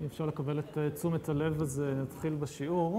אם אפשר לקבל את תשומת הלב, אז נתחיל בשיעור.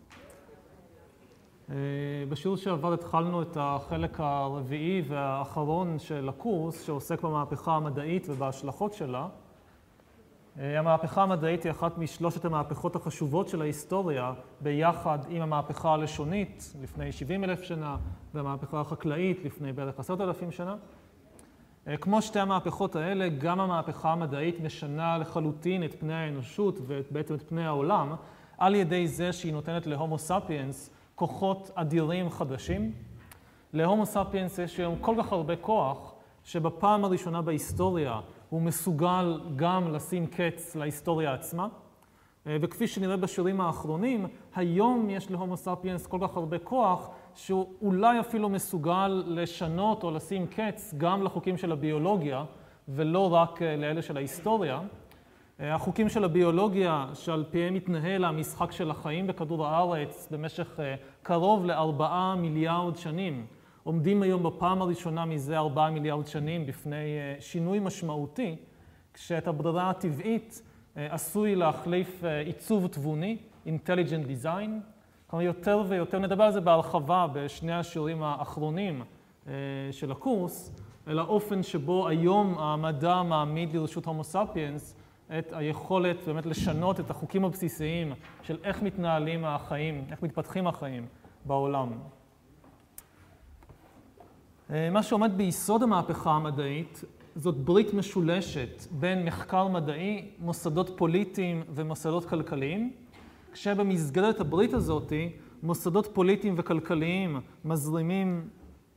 בשיעור שעבר התחלנו את החלק הרביעי והאחרון של הקורס, שעוסק במהפכה המדעית ובהשלכות שלה. המהפכה המדעית היא אחת משלושת המהפכות החשובות של ההיסטוריה, ביחד עם המהפכה הלשונית לפני 70,000 שנה, והמהפכה החקלאית לפני בערך 10,000 שנה. כמו שתי המהפכות האלה, גם המהפכה המדעית משנה לחלוטין את פני האנושות ובעצם את פני העולם, על ידי זה שהיא נותנת להומו ספיאנס כוחות אדירים חדשים. להומו ספיאנס יש היום כל כך הרבה כוח, שבפעם הראשונה בהיסטוריה הוא מסוגל גם לשים קץ להיסטוריה עצמה. וכפי שנראה בשיעורים האחרונים, היום יש להומו ספיאנס כל כך הרבה כוח, שהוא אולי אפילו מסוגל לשנות או לשים קץ גם לחוקים של הביולוגיה, ולא רק לאלה של ההיסטוריה. החוקים של הביולוגיה, שעל פיהם מתנהל המשחק של החיים בכדור הארץ במשך קרוב ל4 מיליארד שנים, עומדים היום בפעם הראשונה מזה 4 מיליארד שנים בפני שינוי משמעותי, כשאת הברירה הטבעית עשוי להחליף עיצוב תבוני, intelligent design. כלומר, יותר ויותר, נדבר על זה בהרחבה בשני השיעורים האחרונים של הקורס, על האופן שבו היום המדע מעמיד לרשות הומו ספיאנס את היכולת באמת לשנות את החוקים הבסיסיים של איך מתנהלים החיים, איך מתפתחים החיים בעולם. מה שעומד ביסוד המהפכה המדעית זאת ברית משולשת בין מחקר מדעי, מוסדות פוליטיים ומוסדות כלכליים, כשבמסגרת הברית הזאת מוסדות פוליטיים וכלכליים מזרימים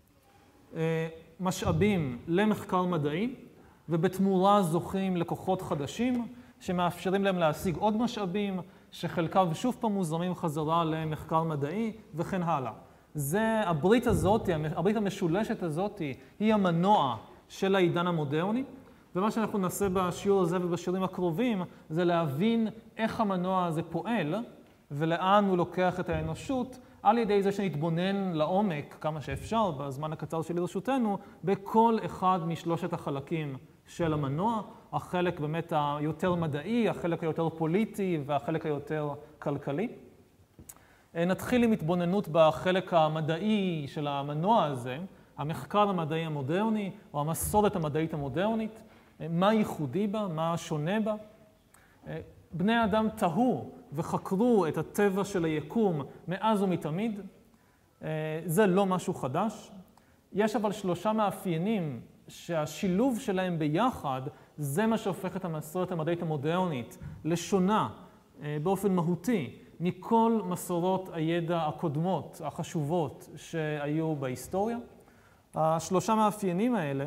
משאבים למחקר מדעי, ובתמורה זוכים לכוחות חדשים שמאפשרים להם להשיג עוד משאבים, שחלקם שוב פעם מוזרמים חזרה למחקר מדעי וכן הלאה. זה הברית הזאת, הברית המשולשת הזאת, היא המנוע של העידן המודרני, ומה שאנחנו נעשה בשיעור הזה ובשיעורים הקרובים זה להבין איך המנוע הזה פועל ולאן הוא לוקח את האנושות, על ידי זה שנתבונן לעומק כמה שאפשר בזמן הקצר של לרשותנו בכל אחד משלושת החלקים של המנוע, החלק באמת היותר מדעי, החלק היותר פוליטי והחלק היותר כלכלי. נתחיל עם התבוננות בחלק המדעי של המנוע הזה, המחקר המדעי המודרני או המסורת המדעית המודרנית, מה ייחודי בה, מה שונה בה. בני האדם תהו וחקרו את הטבע של היקום מאז ומתמיד. זה לא משהו חדש. יש אבל 3 מאפיינים שהשילוב שלהם ביחד זה מה שהופך את המסורת המדעית המודרנית לשונה באופן מהותי מכל מסורות הידע הקודמות, החשובות שהיו בהיסטוריה. 3 מאפיינים האלה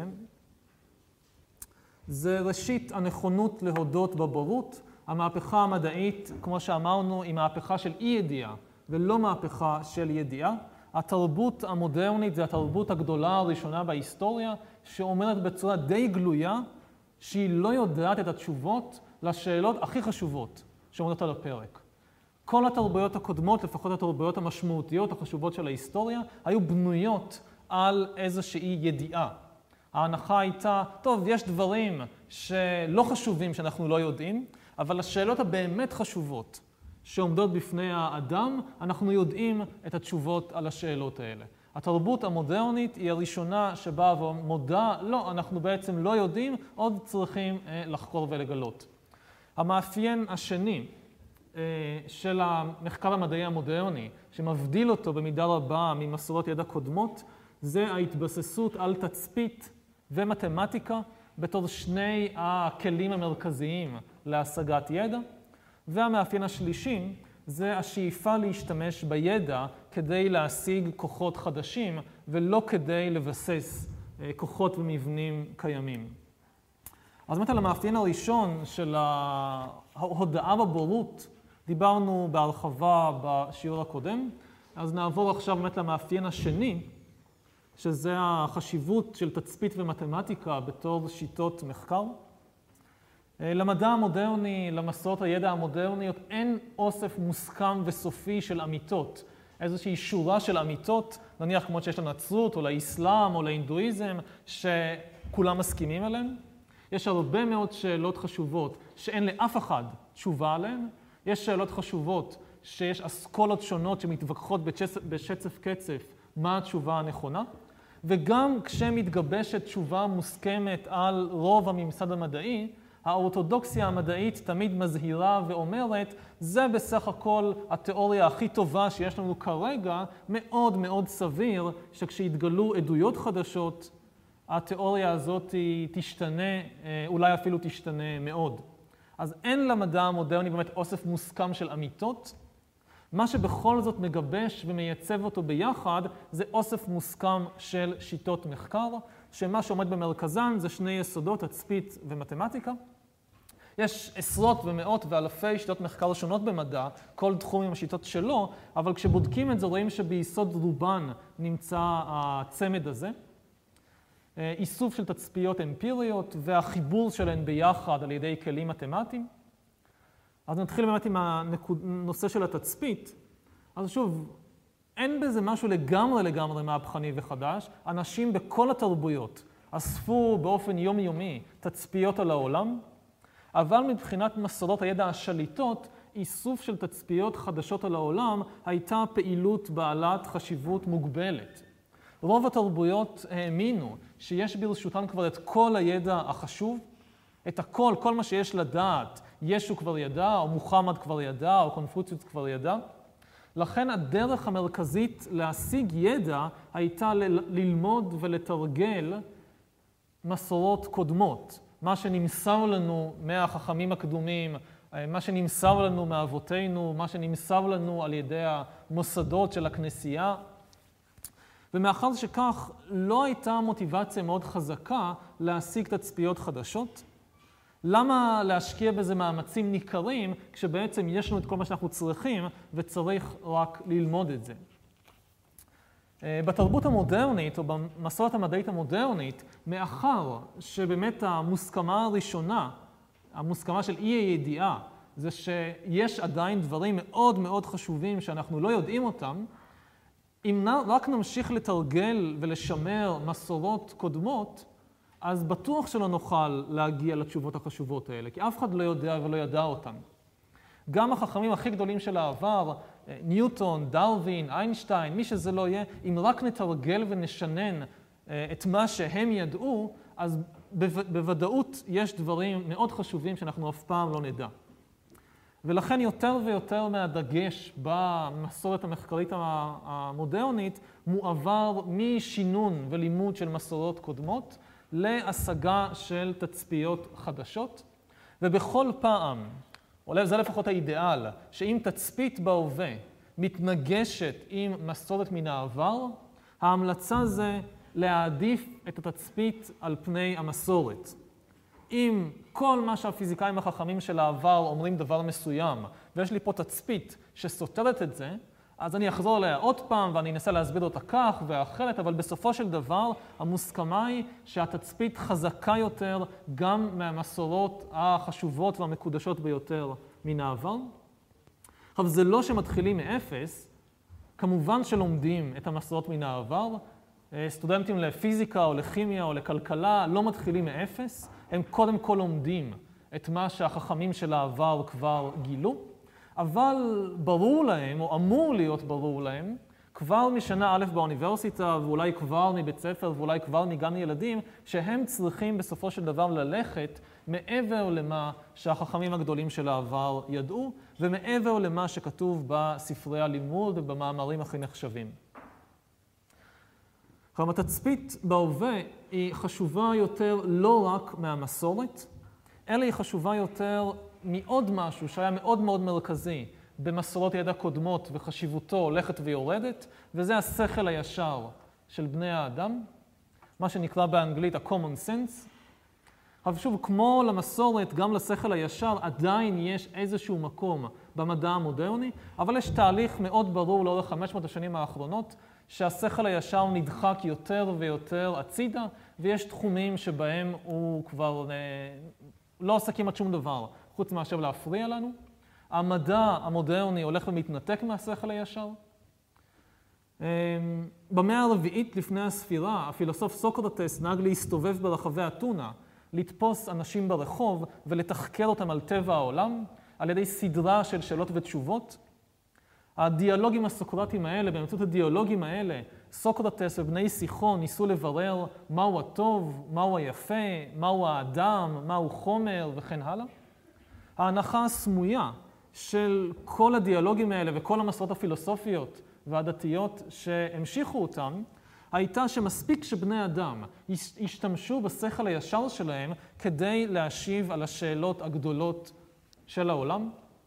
זה ראשית הנכונות להודות בבורות. המהפכה המדעית, כמו שאמרנו, היא מהפכה של אי-ידיעה ולא מהפכה של ידיעה. התרבות המודרנית זה התרבות הגדולה הראשונה בהיסטוריה, שאומרת בצורה די גלויה שהיא לא יודעת את התשובות לשאלות הכי חשובות שעומדות על הפרק. כל התרבויות הקודמות, לפחות התרבויות המשמעותיות החשובות של ההיסטוריה, היו בנויות על איזושהי ידיעה. ההנחה הייתה, טוב, יש דברים שלא חשובים שאנחנו לא יודעים, אבל השאלות הבאמת חשובות שעומדות בפני האדם, אנחנו יודעים את התשובות על השאלות האלה. התרבות המודרנית היא הראשונה שבאה ומודה, לא, אנחנו בעצם לא יודעים, עוד צריכים לחקור ולגלות. המאפיין השני של המחקר המדעי המודרני, שמבדיל אותו במידה רבה ממסורות ידע קודמות, זה ההתבססות על תצפית ומתמטיקה בתור 2 הכלים המרכזיים להשגת ידע. והמאפיין השלישי זה השאיפה להשתמש בידע כדי להשיג כוחות חדשים ולא כדי לבסס כוחות ומבנים קיימים. אז באמת על המאפיין הראשון של ההודעה בבורות דיברנו בהרחבה בשיעור הקודם, אז נעבור עכשיו באמת למאפיין השני, שזה החשיבות של תצפית ומתמטיקה בתור שיטות מחקר. למדע המודרני, למסורות הידע המודרניות, אין אוסף מוסכם וסופי של אמיתות. איזושהי שורה של אמיתות, נניח כמו שיש לנצרות או לאסלאם או להינדואיזם, שכולם מסכימים עליהן. יש הרבה מאוד שאלות חשובות שאין לאף אחד תשובה עליהן. יש שאלות חשובות שיש אסכולות שונות שמתווכחות בשצף קצף מה התשובה הנכונה. וגם כשמתגבשת תשובה מוסכמת על רוב הממסד המדעי, האורתודוקסיה המדעית תמיד מזהירה ואומרת, זה בסך הכל התיאוריה הכי טובה שיש לנו כרגע, מאוד מאוד סביר שכשיתגלו עדויות חדשות, התיאוריה הזאת תשתנה, אולי אפילו תשתנה מאוד. אז אין למדע המודרני באמת אוסף מוסכם של אמיתות. מה שבכל זאת מגבש ומייצב אותו ביחד זה אוסף מוסכם של שיטות מחקר, שמה שעומד במרכזן זה שני יסודות, תצפית ומתמטיקה. יש עשרות ומאות ואלפי שיטות מחקר שונות במדע, כל תחום עם השיטות שלו, אבל כשבודקים את זה רואים שביסוד רובן נמצא הצמד הזה. איסוף של תצפיות אמפיריות והחיבור שלהן ביחד על ידי כלים מתמטיים. אז נתחיל באמת עם הנושא של התצפית. אז שוב, אין בזה משהו לגמרי מהפכני וחדש. אנשים בכל התרבויות אספו באופן יומיומי תצפיות על העולם, אבל מבחינת מסורות הידע השליטות, איסוף של תצפיות חדשות על העולם הייתה פעילות בעלת חשיבות מוגבלת. רוב התרבויות האמינו שיש ברשותן כבר את כל הידע החשוב, את הכל, כל מה שיש לדעת, ישו כבר ידע, או מוחמד כבר ידע, או קונפוציוס כבר ידע. לכן הדרך המרכזית להשיג ידע הייתה ללמוד ולתרגל מסורות קודמות. מה שנמסר לנו מהחכמים הקדומים, מה שנמסר לנו מאבותינו, מה שנמסר לנו על ידי המוסדות של הכנסייה. ומאחר שכך לא הייתה מוטיבציה מאוד חזקה להשיג תצפיות חדשות. למה להשקיע בזה מאמצים ניכרים כשבעצם יש לנו את כל מה שאנחנו צריכים וצריך רק ללמוד את זה? בתרבות המודרנית או במסורת המדעית המודרנית, מאחר שבאמת המוסכמה הראשונה, המוסכמה של אי הידיעה, זה שיש עדיין דברים מאוד מאוד חשובים שאנחנו לא יודעים אותם, אם רק נמשיך לתרגל ולשמר מסורות קודמות, אז בטוח שלא נוכל להגיע לתשובות החשובות האלה, כי אף אחד לא יודע ולא ידע אותן. גם החכמים הכי גדולים של העבר, ניוטון, דרווין, איינשטיין, מי שזה לא יהיה, אם רק נתרגל ונשנן את מה שהם ידעו, אז בוודאות יש דברים מאוד חשובים שאנחנו אף פעם לא נדע. ולכן יותר ויותר מהדגש במסורת המחקרית המודרנית מועבר משינון ולימוד של מסורות קודמות להשגה של תצפיות חדשות. ובכל פעם, אולי זה לפחות האידיאל, שאם תצפית בהווה מתנגשת עם מסורת מן העבר, ההמלצה זה להעדיף את התצפית על פני המסורת. אם כל מה שהפיזיקאים החכמים של העבר אומרים דבר מסוים, ויש לי פה תצפית שסותרת את זה, אז אני אחזור עליה עוד פעם ואני אנסה להסביר אותה כך ואחרת, אבל בסופו של דבר המוסכמה היא שהתצפית חזקה יותר גם מהמסורות החשובות והמקודשות ביותר מן העבר. עכשיו זה לא שמתחילים מאפס, כמובן שלומדים את המסורות מן העבר. סטודנטים לפיזיקה או לכימיה או לכלכלה לא מתחילים מאפס, הם קודם כל לומדים את מה שהחכמים של העבר כבר גילו, אבל ברור להם, או אמור להיות ברור להם, כבר משנה א' באוניברסיטה, ואולי כבר מבית ספר, ואולי כבר מגן ילדים, שהם צריכים בסופו של דבר ללכת מעבר למה שהחכמים הגדולים של העבר ידעו, ומעבר למה שכתוב בספרי הלימוד ובמאמרים הכי נחשבים. התצפית בהווה היא חשובה יותר לא רק מהמסורת, אלא היא חשובה יותר מעוד משהו שהיה מאוד מאוד מרכזי במסורות ידע קודמות וחשיבותו הולכת ויורדת, וזה השכל הישר של בני האדם, מה שנקרא באנגלית ה-common sense. אבל שוב, כמו למסורת, גם לשכל הישר עדיין יש איזשהו מקום במדע המודרני, אבל יש תהליך מאוד ברור לאורך 500 השנים האחרונות, שהשכל הישר נדחק יותר ויותר הצידה, ויש תחומים שבהם הוא כבר לא עושה כמעט שום דבר, חוץ מאשר להפריע לנו. המדע המודרני הולך ומתנתק מהשכל הישר. במאה הרביעית לפני הספירה, הפילוסוף סוקרטס נהג להסתובב ברחבי אתונה, לתפוס אנשים ברחוב ולתחקר אותם על טבע העולם, על ידי סדרה של שאלות ותשובות. הדיאלוגים הסוקרטיים האלה, באמצעות הדיאלוגים האלה, סוקרטס ובני שיחו ניסו לברר מהו הטוב, מהו היפה, מהו האדם, מהו חומר וכן הלאה. ההנחה הסמויה של כל הדיאלוגים האלה וכל המסורות הפילוסופיות והדתיות שהמשיכו אותם, הייתה שמספיק שבני אדם השתמשו בשכל הישר שלהם כדי להשיב על השאלות הגדולות של העולם.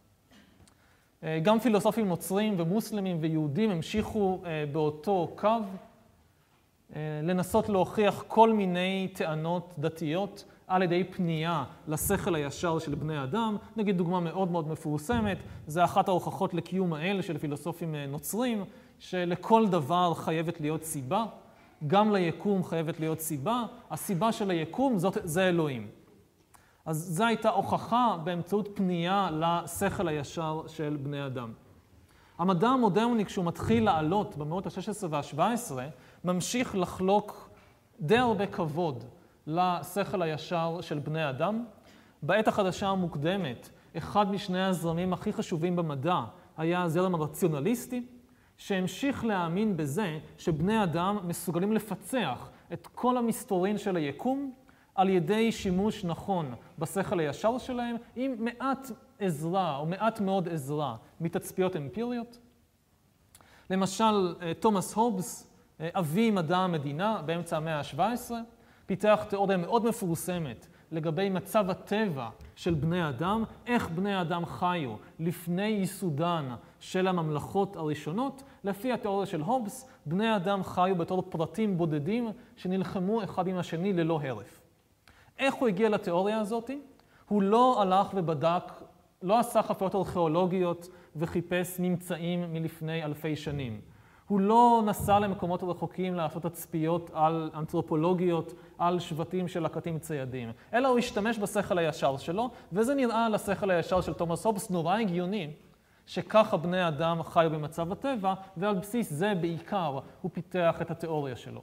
גם פילוסופים נוצרים ומוסלמים ויהודים המשיכו באותו קו, לנסות להוכיח כל מיני טענות דתיות על ידי פנייה לשכל הישר של בני אדם. נגיד דוגמה מאוד מאוד מפורסמת, זה אחת ההוכחות לקיום האל של פילוסופים נוצרים, שלכל דבר חייבת להיות סיבה, גם ליקום חייבת להיות סיבה, הסיבה של היקום זה אלוהים. אז זו הייתה הוכחה באמצעות פנייה לשכל הישר של בני אדם. המדע המודרני, כשהוא מתחיל לעלות במאות ה-16 וה-17, ממשיך לחלוק די הרבה כבוד לשכל הישר של בני אדם. בעת החדשה המוקדמת, אחד משני הזרמים הכי חשובים במדע היה הזרם הרציונליסטי, שהמשיך להאמין בזה שבני אדם מסוגלים לפצח את כל המסתורין של היקום, על ידי שימוש נכון בשכל הישר שלהם, עם מעט עזרה או מעט מאוד עזרה מתצפיות אמפיריות. למשל, תומאס הובס, אבי מדע המדינה באמצע המאה ה-17, פיתח תיאוריה מאוד מפורסמת לגבי מצב הטבע של בני אדם, איך בני אדם חיו לפני ייסודן של הממלכות הראשונות. לפי התיאוריה של הובס, בני אדם חיו בתור פרטים בודדים שנלחמו אחד עם השני ללא הרף. איך הוא הגיע לתיאוריה הזאת? הוא לא הלך ובדק, לא עשה חפירות ארכיאולוגיות וחיפש ממצאים מלפני אלפי שנים. הוא לא נסע למקומות רחוקים לעשות תצפיות על אנתרופולוגיות, על שבטים של לקטים ציידים, אלא הוא השתמש בשכל הישר שלו, וזה נראה לשכל הישר של תומאס הובס נורא הגיוני, שככה בני אדם חיו במצב הטבע, ועל בסיס זה בעיקר הוא פיתח את התיאוריה שלו.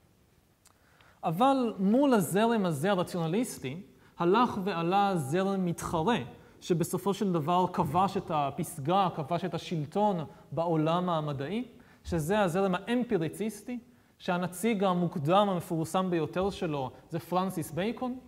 אבל מול הזרם הזה הרציונליסטי, הלך ועלה זרם מתחרה, שבסופו של דבר כבש את הפסגה, כבש את השלטון בעולם המדעי, שזה הזרם האמפיריציסטי, שהנציג המוקדם המפורסם ביותר שלו זה פרנסיס בייקון.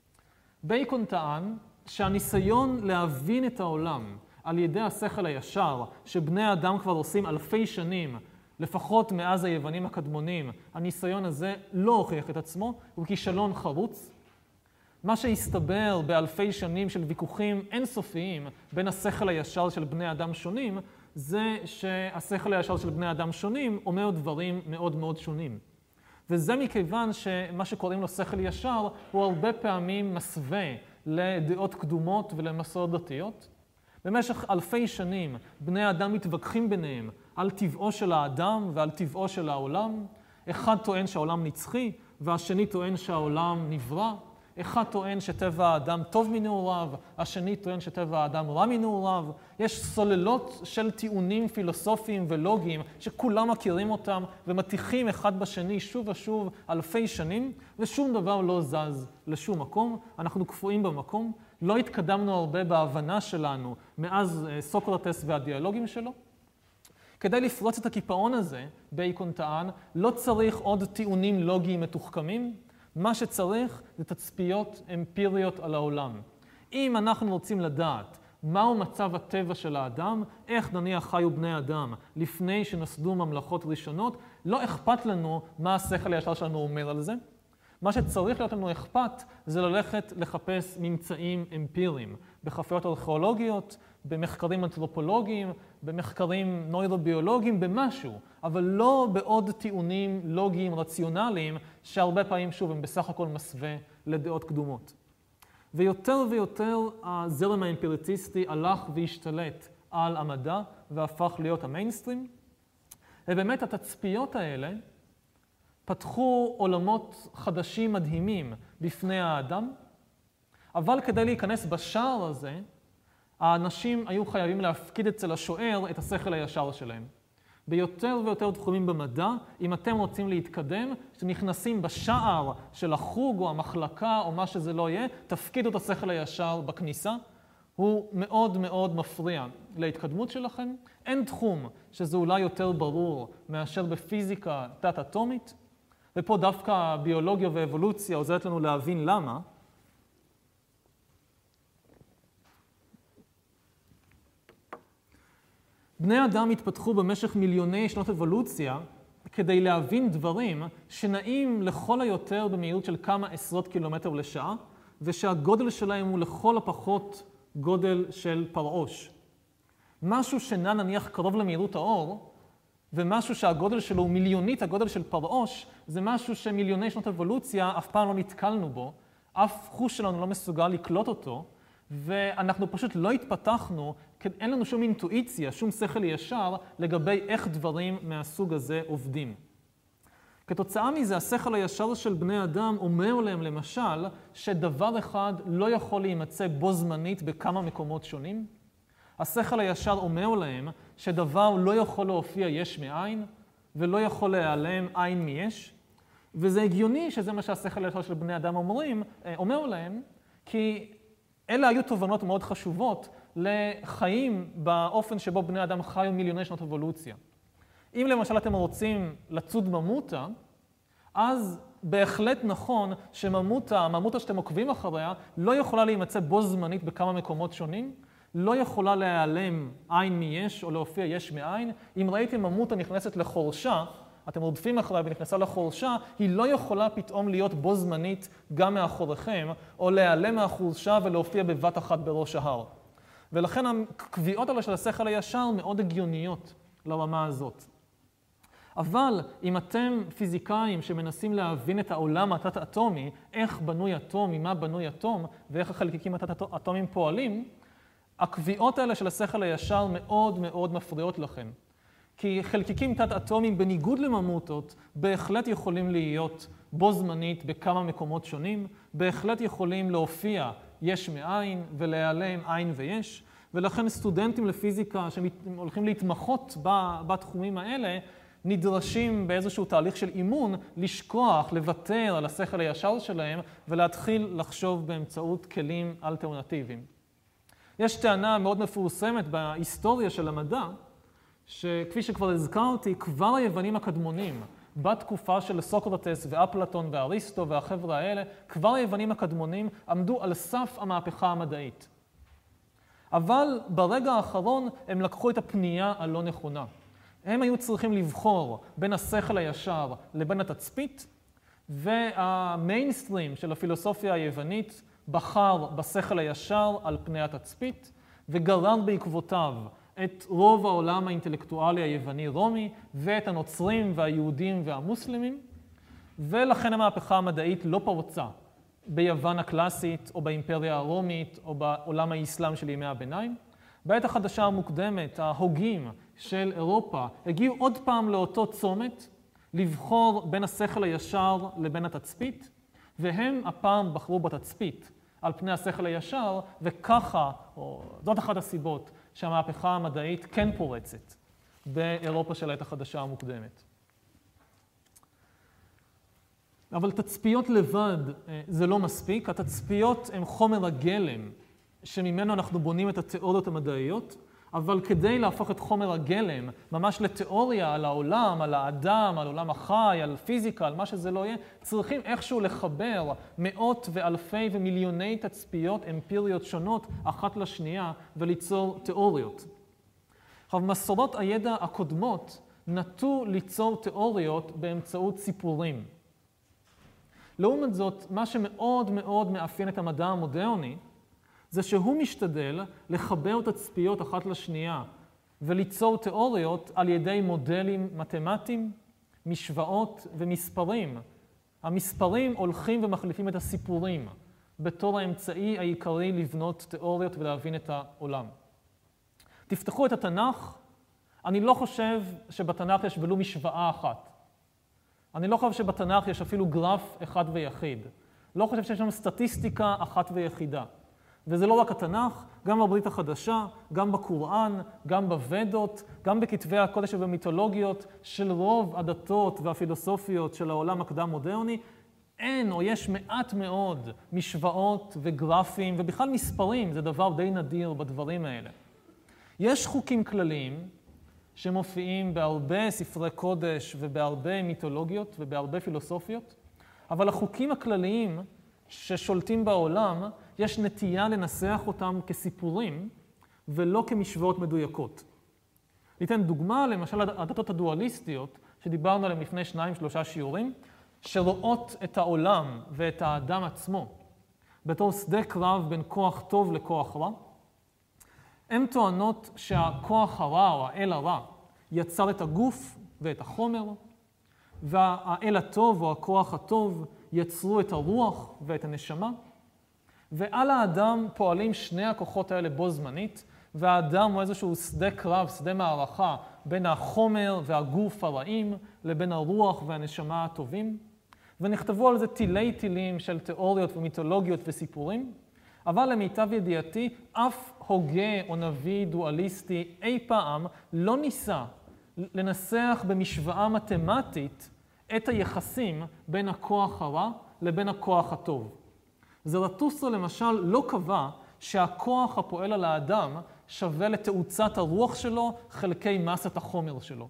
בייקון טען שהניסיון להבין את העולם על ידי השכל הישר, שבני האדם כבר עושים אלפי שנים, לפחות מאז היוונים הקדמונים, הניסיון הזה לא הוכיח את עצמו, הוא כישלון חרוץ. מה שהסתבר באלפי שנים של ויכוחים אינסופיים בין השכל הישר של בני אדם שונים, זה שהשכל הישר של בני אדם שונים אומר דברים מאוד מאוד שונים. וזה מכיוון שמה שקוראים לו שכל ישר הוא הרבה פעמים מסווה לדעות קדומות ולמסורות דתיות. במשך אלפי שנים בני האדם מתווכחים ביניהם על טבעו של האדם ועל טבעו של העולם. אחד טוען שהעולם נצחי והשני טוען שהעולם נברא. אחד טוען שטבע האדם טוב מנעוריו, השני טוען שטבע האדם רע מנעוריו. יש סוללות של טיעונים פילוסופיים ולוגיים שכולם מכירים אותם ומתיחים אחד בשני שוב ושוב אלפי שנים, ושום דבר לא זז לשום מקום. אנחנו קפואים במקום, לא התקדמנו הרבה בהבנה שלנו מאז סוקרטס והדיאלוגים שלו. כדי לפרוץ את הקיפאון הזה, בייקון טען, לא צריך עוד טיעונים לוגיים מתוחכמים, מה שצריך זה תצפיות אמפיריות על העולם. אם אנחנו רוצים לדעת מהו מצב הטבע של האדם, איך נניח חיו בני אדם לפני שנוסדו ממלכות ראשונות, לא אכפת לנו מה השכל הישר שלנו אומר על זה. מה שצריך להיות לנו אכפת זה ללכת לחפש ממצאים אמפיריים, בחפירות ארכיאולוגיות, במחקרים אנתרופולוגיים, במחקרים נוירוביולוגיים, במשהו, אבל לא בעוד טיעונים לוגיים רציונליים, שהרבה פעמים שוב הם בסך הכל מסווה לדעות קדומות. ויותר ויותר הזרם האמפיריציסטי הלך והשתלט על המדע והפך להיות המיינסטרים. ובאמת התצפיות האלה פתחו עולמות חדשים מדהימים בפני האדם, אבל כדי להיכנס בשער הזה, האנשים היו חייבים להפקיד אצל השוער את השכל הישר שלהם. ביותר ויותר תחומים במדע, אם אתם רוצים להתקדם, שנכנסים בשער של החוג או המחלקה או מה שזה לא יהיה, תפקידו את השכל הישר בכניסה. הוא מאוד מאוד מפריע להתקדמות שלכם. אין תחום שזה אולי יותר ברור מאשר בפיזיקה תת-אטומית, ופה דווקא ביולוגיה ואבולוציה עוזרת לנו להבין למה. בני אדם התפתחו במשך מיליוני שנות אבולוציה כדי להבין דברים שנעים לכל היותר במהירות של כמה עשרות קילומטר לשעה, ושהגודל שלהם הוא לכל הפחות גודל של פרעוש. משהו שנע נניח קרוב למהירות האור, ומשהו שהגודל שלו הוא מיליונית הגודל של פרעוש, זה משהו שמיליוני שנות אבולוציה אף פעם לא נתקלנו בו, אף חוש שלנו לא מסוגל לקלוט אותו, ואנחנו פשוט לא התפתחנו, אין לנו שום אינטואיציה, שום שכל ישר לגבי איך דברים מהסוג הזה עובדים. כתוצאה מזה, השכל הישר של בני אדם אומר להם למשל שדבר אחד לא יכול להימצא בו זמנית בכמה מקומות שונים. השכל הישר אומר להם שדבר לא יכול להופיע יש מאין ולא יכול להיעלם עין מיש. וזה הגיוני שזה מה שהשכל הישר של בני אדם אומר להם, כי אלה היו תובנות מאוד חשובות לחיים באופן שבו בני אדם חיו מיליוני שנות אבולוציה. אם למשל אתם רוצים לצוד ממוטה, אז בהחלט נכון הממוטה שאתם עוקבים אחריה, לא יכולה להימצא בו זמנית בכמה מקומות שונים, לא יכולה להיעלם עין מיש או להופיע יש מאין. אם ראיתם ממוטה נכנסת לחורשה, אתם רודפים אחריה ונכנסה לחורשה, היא לא יכולה פתאום להיות בו זמנית גם מאחוריכם, או להיעלם מהחורשה ולהופיע בבת אחת בראש ההר. ולכן הקביעות האלה של השכל הישר מאוד הגיוניות לרמה הזאת. אבל אם אתם פיזיקאים שמנסים להבין את העולם התת-אטומי, איך בנוי אטום, ממה בנוי אטום, ואיך החלקיקים התת-אטומיים פועלים, הקביעות האלה של השכל הישר מאוד מאוד מפריעות לכם. כי חלקיקים תת-אטומיים בניגוד לממוטות בהחלט יכולים להיות בו זמנית בכמה מקומות שונים, בהחלט יכולים להופיע יש מאין ולהיעלם עין ויש, ולכן סטודנטים לפיזיקה שהולכים להתמחות בתחומים האלה, נדרשים באיזשהו תהליך של אימון לשכוח, לוותר על השכל הישר שלהם ולהתחיל לחשוב באמצעות כלים אלטרנטיביים. יש טענה מאוד מפורסמת בהיסטוריה של המדע, שכפי שכבר הזכרתי, כבר היוונים הקדמונים, בתקופה של סוקרטס ואפלטון ואריסטו והחבר'ה האלה, כבר היוונים הקדמונים עמדו על סף המהפכה המדעית. אבל ברגע האחרון הם לקחו את הפנייה הלא נכונה. הם היו צריכים לבחור בין השכל הישר לבין התצפית, והמיינסטרים של הפילוסופיה היוונית בחר בשכל הישר על פני התצפית, וגרר בעקבותיו את רוב העולם האינטלקטואלי היווני-רומי, ואת הנוצרים והיהודים והמוסלמים, ולכן המהפכה המדעית לא פרצה ביוון הקלאסית, או באימפריה הרומית, או בעולם האסלאם של ימי הביניים. בעת החדשה המוקדמת, ההוגים של אירופה הגיעו עוד פעם לאותו צומת, לבחור בין השכל הישר לבין התצפית, והם הפעם בחרו בתצפית על פני השכל הישר, וככה, או זאת אחת הסיבות, שהמהפכה המדעית כן פורצת באירופה של העת החדשה המוקדמת. אבל תצפיות לבד זה לא מספיק. התצפיות הן חומר הגלם שממנו אנחנו בונים את התיאוריות המדעיות, אבל כדי להפוך את חומר הגלם ממש לתיאוריה על העולם, על האדם, על עולם החי, על פיזיקה, על מה שזה לא יהיה, צריכים איכשהו לחבר מאות ואלפי ומיליוני תצפיות אמפיריות שונות אחת לשנייה וליצור תיאוריות. עכשיו, מסורות הידע הקודמות נטו ליצור תיאוריות באמצעות סיפורים. לעומת זאת, מה שמאוד מאוד מאפיין את המדע המודרני, זה שהוא משתדל לחבר תצפיות אחת לשנייה וליצור תיאוריות על ידי מודלים מתמטיים, משוואות ומספרים. המספרים הולכים ומחליפים את הסיפורים בתור האמצעי העיקרי לבנות תיאוריות ולהבין את העולם. תפתחו את התנ"ך, אני לא חושב שבתנ"ך יש ולו משוואה אחת. אני לא חושב שבתנ"ך יש אפילו גרף אחד ויחיד. לא חושב שיש שם סטטיסטיקה אחת ויחידה. וזה לא רק התנ"ך, גם בברית החדשה, גם בקוראן, גם בוודות, גם בכתבי הקודש ובמיתולוגיות של רוב הדתות והפילוסופיות של העולם הקדם-מודרני, אין או יש מעט מאוד משוואות וגרפים ובכלל מספרים, זה דבר די נדיר בדברים האלה. יש חוקים כלליים שמופיעים בהרבה ספרי קודש ובהרבה מיתולוגיות ובהרבה פילוסופיות, אבל החוקים הכלליים ששולטים בעולם, יש נטייה לנסח אותם כסיפורים ולא כמשוואות מדויקות. ניתן דוגמה, למשל הדתות הדואליסטיות, שדיברנו עליהן לפני 2-3 שיעורים, שרואות את העולם ואת האדם עצמו בתור שדה קרב בין כוח טוב לכוח רע. הן טוענות שהכוח הרע או האל הרע יצר את הגוף ואת החומר, והאל הטוב או הכוח הטוב יצרו את הרוח ואת הנשמה, ועל האדם פועלים שני הכוחות האלה בו זמנית, והאדם הוא איזשהו שדה קרב, שדה מערכה, בין החומר והגוף הרעים לבין הרוח והנשמה הטובים. ונכתבו על זה תילי תילים של תיאוריות ומיתולוגיות וסיפורים, אבל למיטב ידיעתי, אף הוגה או נביא דואליסטי אי פעם לא ניסה לנסח במשוואה מתמטית את היחסים בין הכוח הרע לבין הכוח הטוב. זרטוסטרה למשל לא קבע שהכוח הפועל על האדם שווה לתאוצת הרוח שלו חלקי מסת החומר שלו.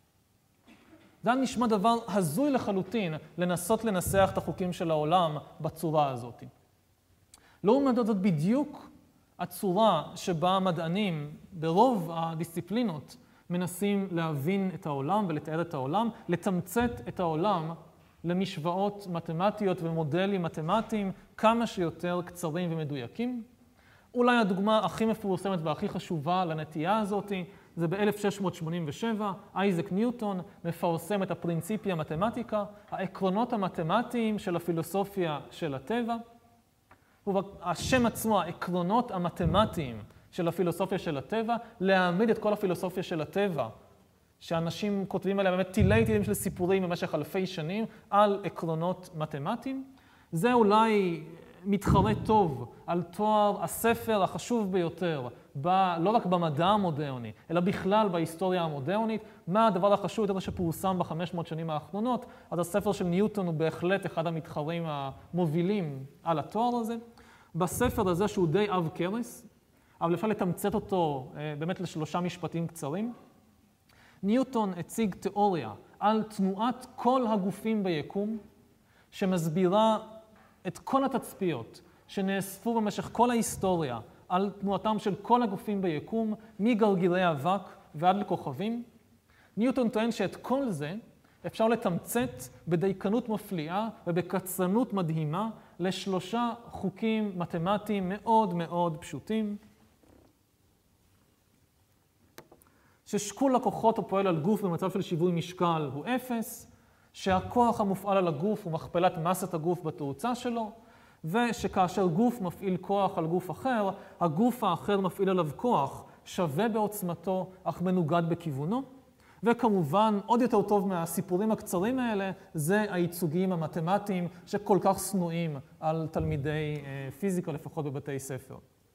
זה נשמע דבר הזוי לחלוטין לנסות לנסח את החוקים של העולם בצורה הזאת. לעומת זאת בדיוק הצורה שבה המדענים ברוב הדיסציפלינות מנסים להבין את העולם ולתאר את העולם, לתמצת את העולם למשוואות מתמטיות ומודלים מתמטיים כמה שיותר קצרים ומדויקים. אולי הדוגמה הכי מפורסמת והכי חשובה לנטייה הזאת זה ב-1687, אייזק ניוטון מפרסם את הפרינציפיה מתמטיקה, העקרונות המתמטיים של הפילוסופיה של הטבע. השם עצמו, העקרונות המתמטיים של הפילוסופיה של הטבע, להעמיד את כל הפילוסופיה של הטבע, שאנשים כותבים עליה באמת תילי תילים של סיפורים במשך אלפי שנים, על עקרונות מתמטיים. זה אולי מתחרה טוב על תואר הספר החשוב ביותר, לא רק במדע המודרני, אלא בכלל בהיסטוריה המודרנית. מה הדבר החשוב יותר שפורסם ב500 שנים האחרונות? אז הספר של ניוטון הוא בהחלט אחד המתחרים המובילים על התואר הזה. בספר הזה שהוא די עב כרס, אבל אפשר לתמצת אותו באמת ל3 משפטים קצרים. ניוטון הציג תיאוריה על תנועת כל הגופים ביקום, שמסבירה את כל התצפיות שנאספו במשך כל ההיסטוריה על תנועתם של כל הגופים ביקום, מגרגירי אבק ועד לכוכבים. ניוטון טוען שאת כל זה אפשר לתמצת בדייקנות מפליאה ובקצרנות מדהימה ל3 חוקים מתמטיים מאוד מאוד פשוטים. ששקול הכוחות הפועל על גוף במצב של שיווי משקל הוא 0, שהכוח המופעל על הגוף הוא מכפלת מסת הגוף בתאוצה שלו, ושכאשר גוף מפעיל כוח על גוף אחר, הגוף האחר מפעיל עליו כוח שווה בעוצמתו אך מנוגד בכיוונו. וכמובן, עוד יותר טוב מהסיפורים הקצרים האלה, זה הייצוגים המתמטיים שכל כך שנואים על תלמידי פיזיקה, לפחות בבתי ספר.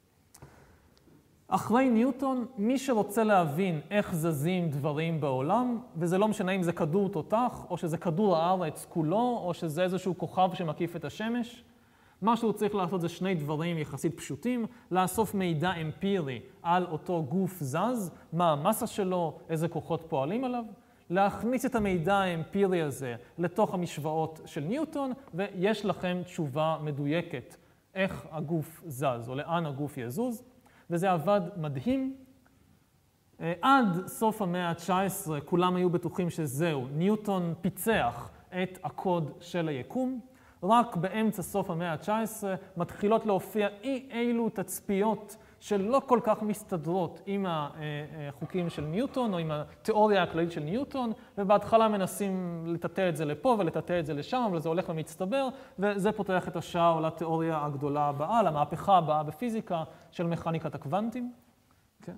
אחרי ניוטון, מי שרוצה להבין איך זזים דברים בעולם, וזה לא משנה אם זה כדור תותח, או שזה כדור הארץ כולו, או שזה איזשהו כוכב שמקיף את השמש, מה שהוא צריך לעשות זה 2 דברים יחסית פשוטים, לאסוף מידע אמפירי על אותו גוף זז, מה המסה שלו, איזה כוחות פועלים עליו, להכניס את המידע האמפירי הזה לתוך המשוואות של ניוטון, ויש לכם תשובה מדויקת איך הגוף זז, או לאן הגוף יזוז. וזה עבד מדהים. עד סוף המאה ה-19 כולם היו בטוחים שזהו, ניוטון פיצח את הקוד של היקום. רק באמצע סוף המאה ה-19 מתחילות להופיע אילו תצפיות שלא כל כך מסתדרות עם החוקים של ניוטון או עם התיאוריה הכללית של ניוטון, ובהתחלה מנסים לטאטא את זה לפה ולטאטא את זה לשם, אבל זה הולך ומצטבר, וזה פותח את השער לתיאוריה הגדולה הבאה, למהפכה הבאה בפיזיקה של מכניקת הקוונטים. כן.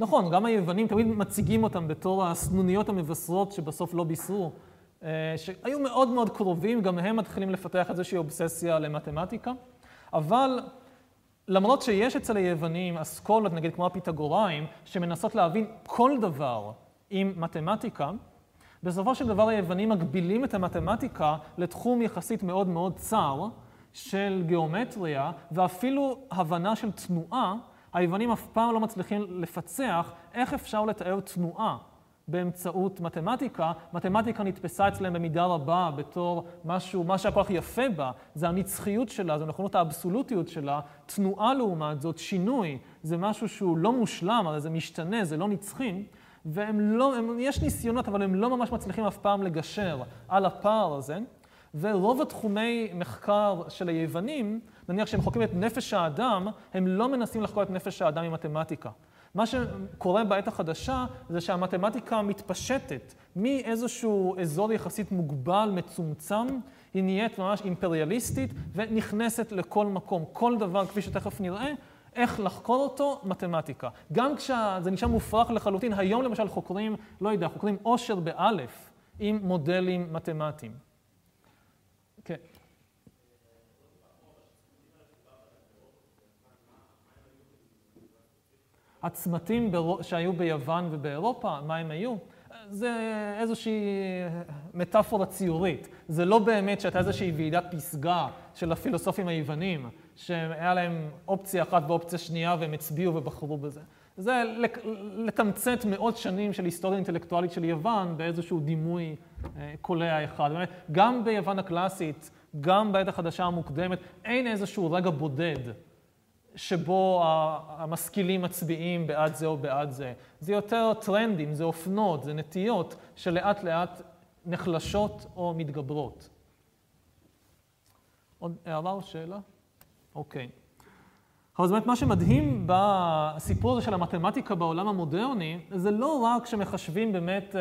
נכון, גם היוונים תמיד מציגים אותם בתור הסנוניות המבשרות שבסוף לא בישרו, שהיו מאוד מאוד קרובים, גם הם מתחילים לפתח איזושהי אובססיה למתמטיקה, אבל למרות שיש אצל היוונים אסכולות, נגיד כמו הפיתגוראים, שמנסות להבין כל דבר עם מתמטיקה, בסופו של דבר היוונים מגבילים את המתמטיקה לתחום יחסית מאוד מאוד צר של גיאומטריה, ואפילו הבנה של תנועה. היוונים אף פעם לא מצליחים לפצח איך אפשר לתאר תנועה באמצעות מתמטיקה. מתמטיקה נתפסה אצלם במידה רבה בתור משהו, מה שהכל כך יפה בה, זה הנצחיות שלה, זה נכונות האבסולוטיות שלה. תנועה לעומת זאת, שינוי, זה משהו שהוא לא מושלם, הרי זה משתנה, זה לא נצחי. יש ניסיונות, אבל הם לא ממש מצליחים אף פעם לגשר על הפער הזה. ורוב התחומי מחקר של היוונים, נניח שהם חוקרים את נפש האדם, הם לא מנסים לחקור את נפש האדם עם מתמטיקה. מה שקורה בעת החדשה זה שהמתמטיקה מתפשטת מאיזשהו אזור יחסית מוגבל, מצומצם, היא נהיית ממש אימפריאליסטית ונכנסת לכל מקום. כל דבר, כפי שתכף נראה, איך לחקור אותו? מתמטיקה. גם כשזה נשמע מופרך לחלוטין, היום למשל חוקרים, לא יודע, חוקרים עושר באלף עם מודלים מתמטיים. כן. הצמתים שהיו ביוון ובאירופה, מה הם היו? זה איזושהי מטאפורה ציורית. זה לא באמת שהייתה איזושהי ועידת פסגה של הפילוסופים היוונים, שהיה להם אופציה אחת ואופציה שנייה והם הצביעו ובחרו בזה. זה לתמצת מאות שנים של היסטוריה אינטלקטואלית של יוון באיזשהו דימוי קולע אחד. באמת, גם ביוון הקלאסית, גם בעת החדשה המוקדמת, אין איזשהו רגע בודד שבו המשכילים מצביעים בעד זה או בעד זה. זה יותר טרנדים, זה אופנות, זה נטיות שלאט לאט נחלשות או מתגברות. עוד הערה או שאלה? אוקיי. אבל זאת אומרת, מה שמדהים בסיפור הזה של המתמטיקה בעולם המודרני, זה לא רק שמחשבים באמת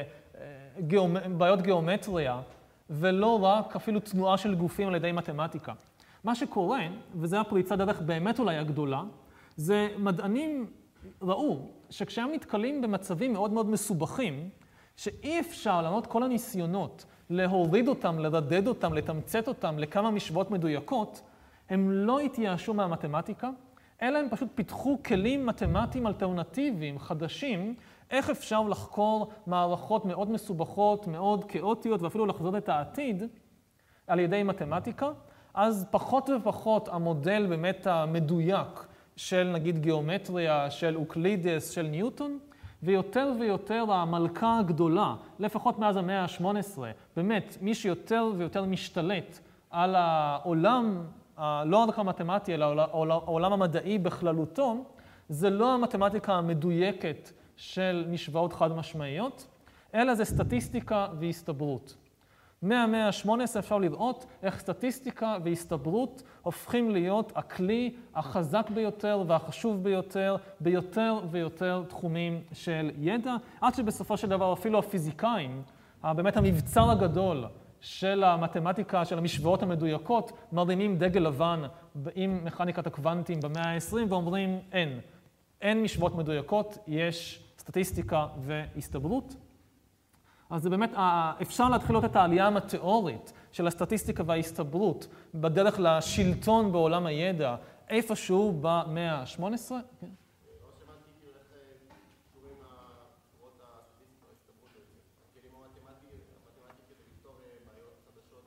בעיות גיאומטריה, ולא רק אפילו תנועה של גופים על ידי מתמטיקה. מה שקורה, וזו הפריצה דרך באמת אולי הגדולה, זה מדענים ראו שכשהם נתקלים במצבים מאוד מאוד מסובכים, שאי אפשר לענות כל הניסיונות, להוריד אותם, לרדד אותם, לתמצת אותם לכמה משוואות מדויקות, הם לא התייאשו מהמתמטיקה, אלא הם פשוט פיתחו כלים מתמטיים אלטרנטיביים, חדשים, איך אפשר לחקור מערכות מאוד מסובכות, מאוד כאוטיות, ואפילו לחזות את העתיד על ידי מתמטיקה. אז פחות ופחות המודל באמת המדויק של נגיד גיאומטריה, של אוקלידס, של ניוטון, ויותר ויותר המלכה הגדולה, לפחות מאז המאה ה-18, באמת מי שיותר ויותר משתלט על העולם, לא רק המתמטי, אלא העולם המדעי בכללותו, זה לא המתמטיקה המדויקת של משוואות חד משמעיות, אלא זה סטטיסטיקה והסתברות. מהמאה ה-18 אפשר לראות איך סטטיסטיקה והסתברות הופכים להיות הכלי החזק ביותר והחשוב ביותר ביותר ויותר תחומים של ידע, עד שבסופו של דבר אפילו הפיזיקאים, באמת המבצר הגדול של המתמטיקה, של המשוואות המדויקות, מרימים דגל לבן עם מכניקת הקוונטים במאה ה-20 ואומרים אין משוואות מדויקות, יש סטטיסטיקה והסתברות. אז זה באמת, אפשר להתחיל לראות את העלייה המטאורית של הסטטיסטיקה וההסתברות בדרך לשלטון בעולם הידע, איפשהו במאה ה-18. כן. לא שמעתי כאילו איך קשורים הקורות הסטטיסטיקה וההסתברות האלה. הכלים המתמטיים כדי לפתור בעיות חדשות,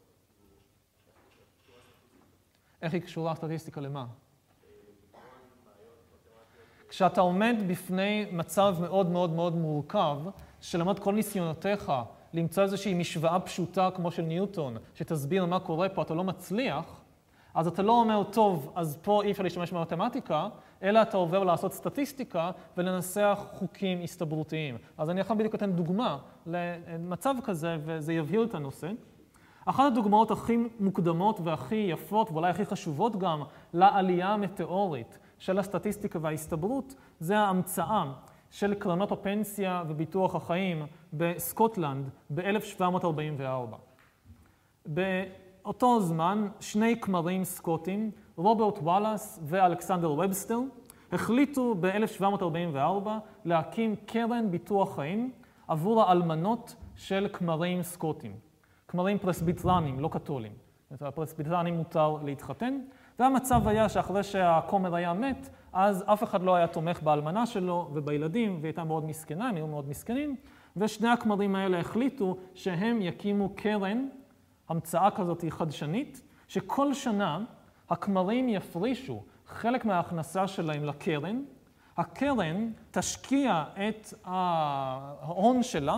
איך היא קשורה הסטטיסטיקה למה? כשאתה עומד בפני מצב מאוד מאוד מאוד מורכב, שלמרות כל ניסיונותיך למצוא איזושהי משוואה פשוטה כמו של ניוטון, שתסביר מה קורה פה, אתה לא מצליח, אז אתה לא אומר, טוב, אז פה אי אפשר להשתמש במתמטיקה, אלא אתה עובר לעשות סטטיסטיקה ולנסח חוקים הסתברותיים. אז אני יכול בדיוק לתת דוגמה למצב כזה, וזה יבהיר את הנושא. אחת הדוגמאות הכי מוקדמות והכי יפות, ואולי הכי חשובות גם, לעלייה המטאורית של הסטטיסטיקה וההסתברות, זה ההמצאה של קרנות הפנסיה וביטוח החיים בסקוטלנד ב-1744. באותו זמן, שני כמרים סקוטים, רוברט וואלאס ואלכסנדר ובסטר, החליטו ב-1744 להקים קרן ביטוח חיים עבור האלמנות של כמרים סקוטים, כמרים פרסביטרנים, לא קתולים. את הפרסביטרנים מותר להתחתן, והמצב היה שאחרי שהכומר היה מת, אז אף אחד לא היה תומך באלמנה שלו ובילדים, והיא הייתה מאוד מסכנה, הם היו מאוד מסכנים, ושני הכמרים האלה החליטו שהם יקימו קרן, המצאה כזאת חדשנית, שכל שנה הכמרים יפרישו חלק מההכנסה שלהם לקרן, הקרן תשקיע את ההון שלה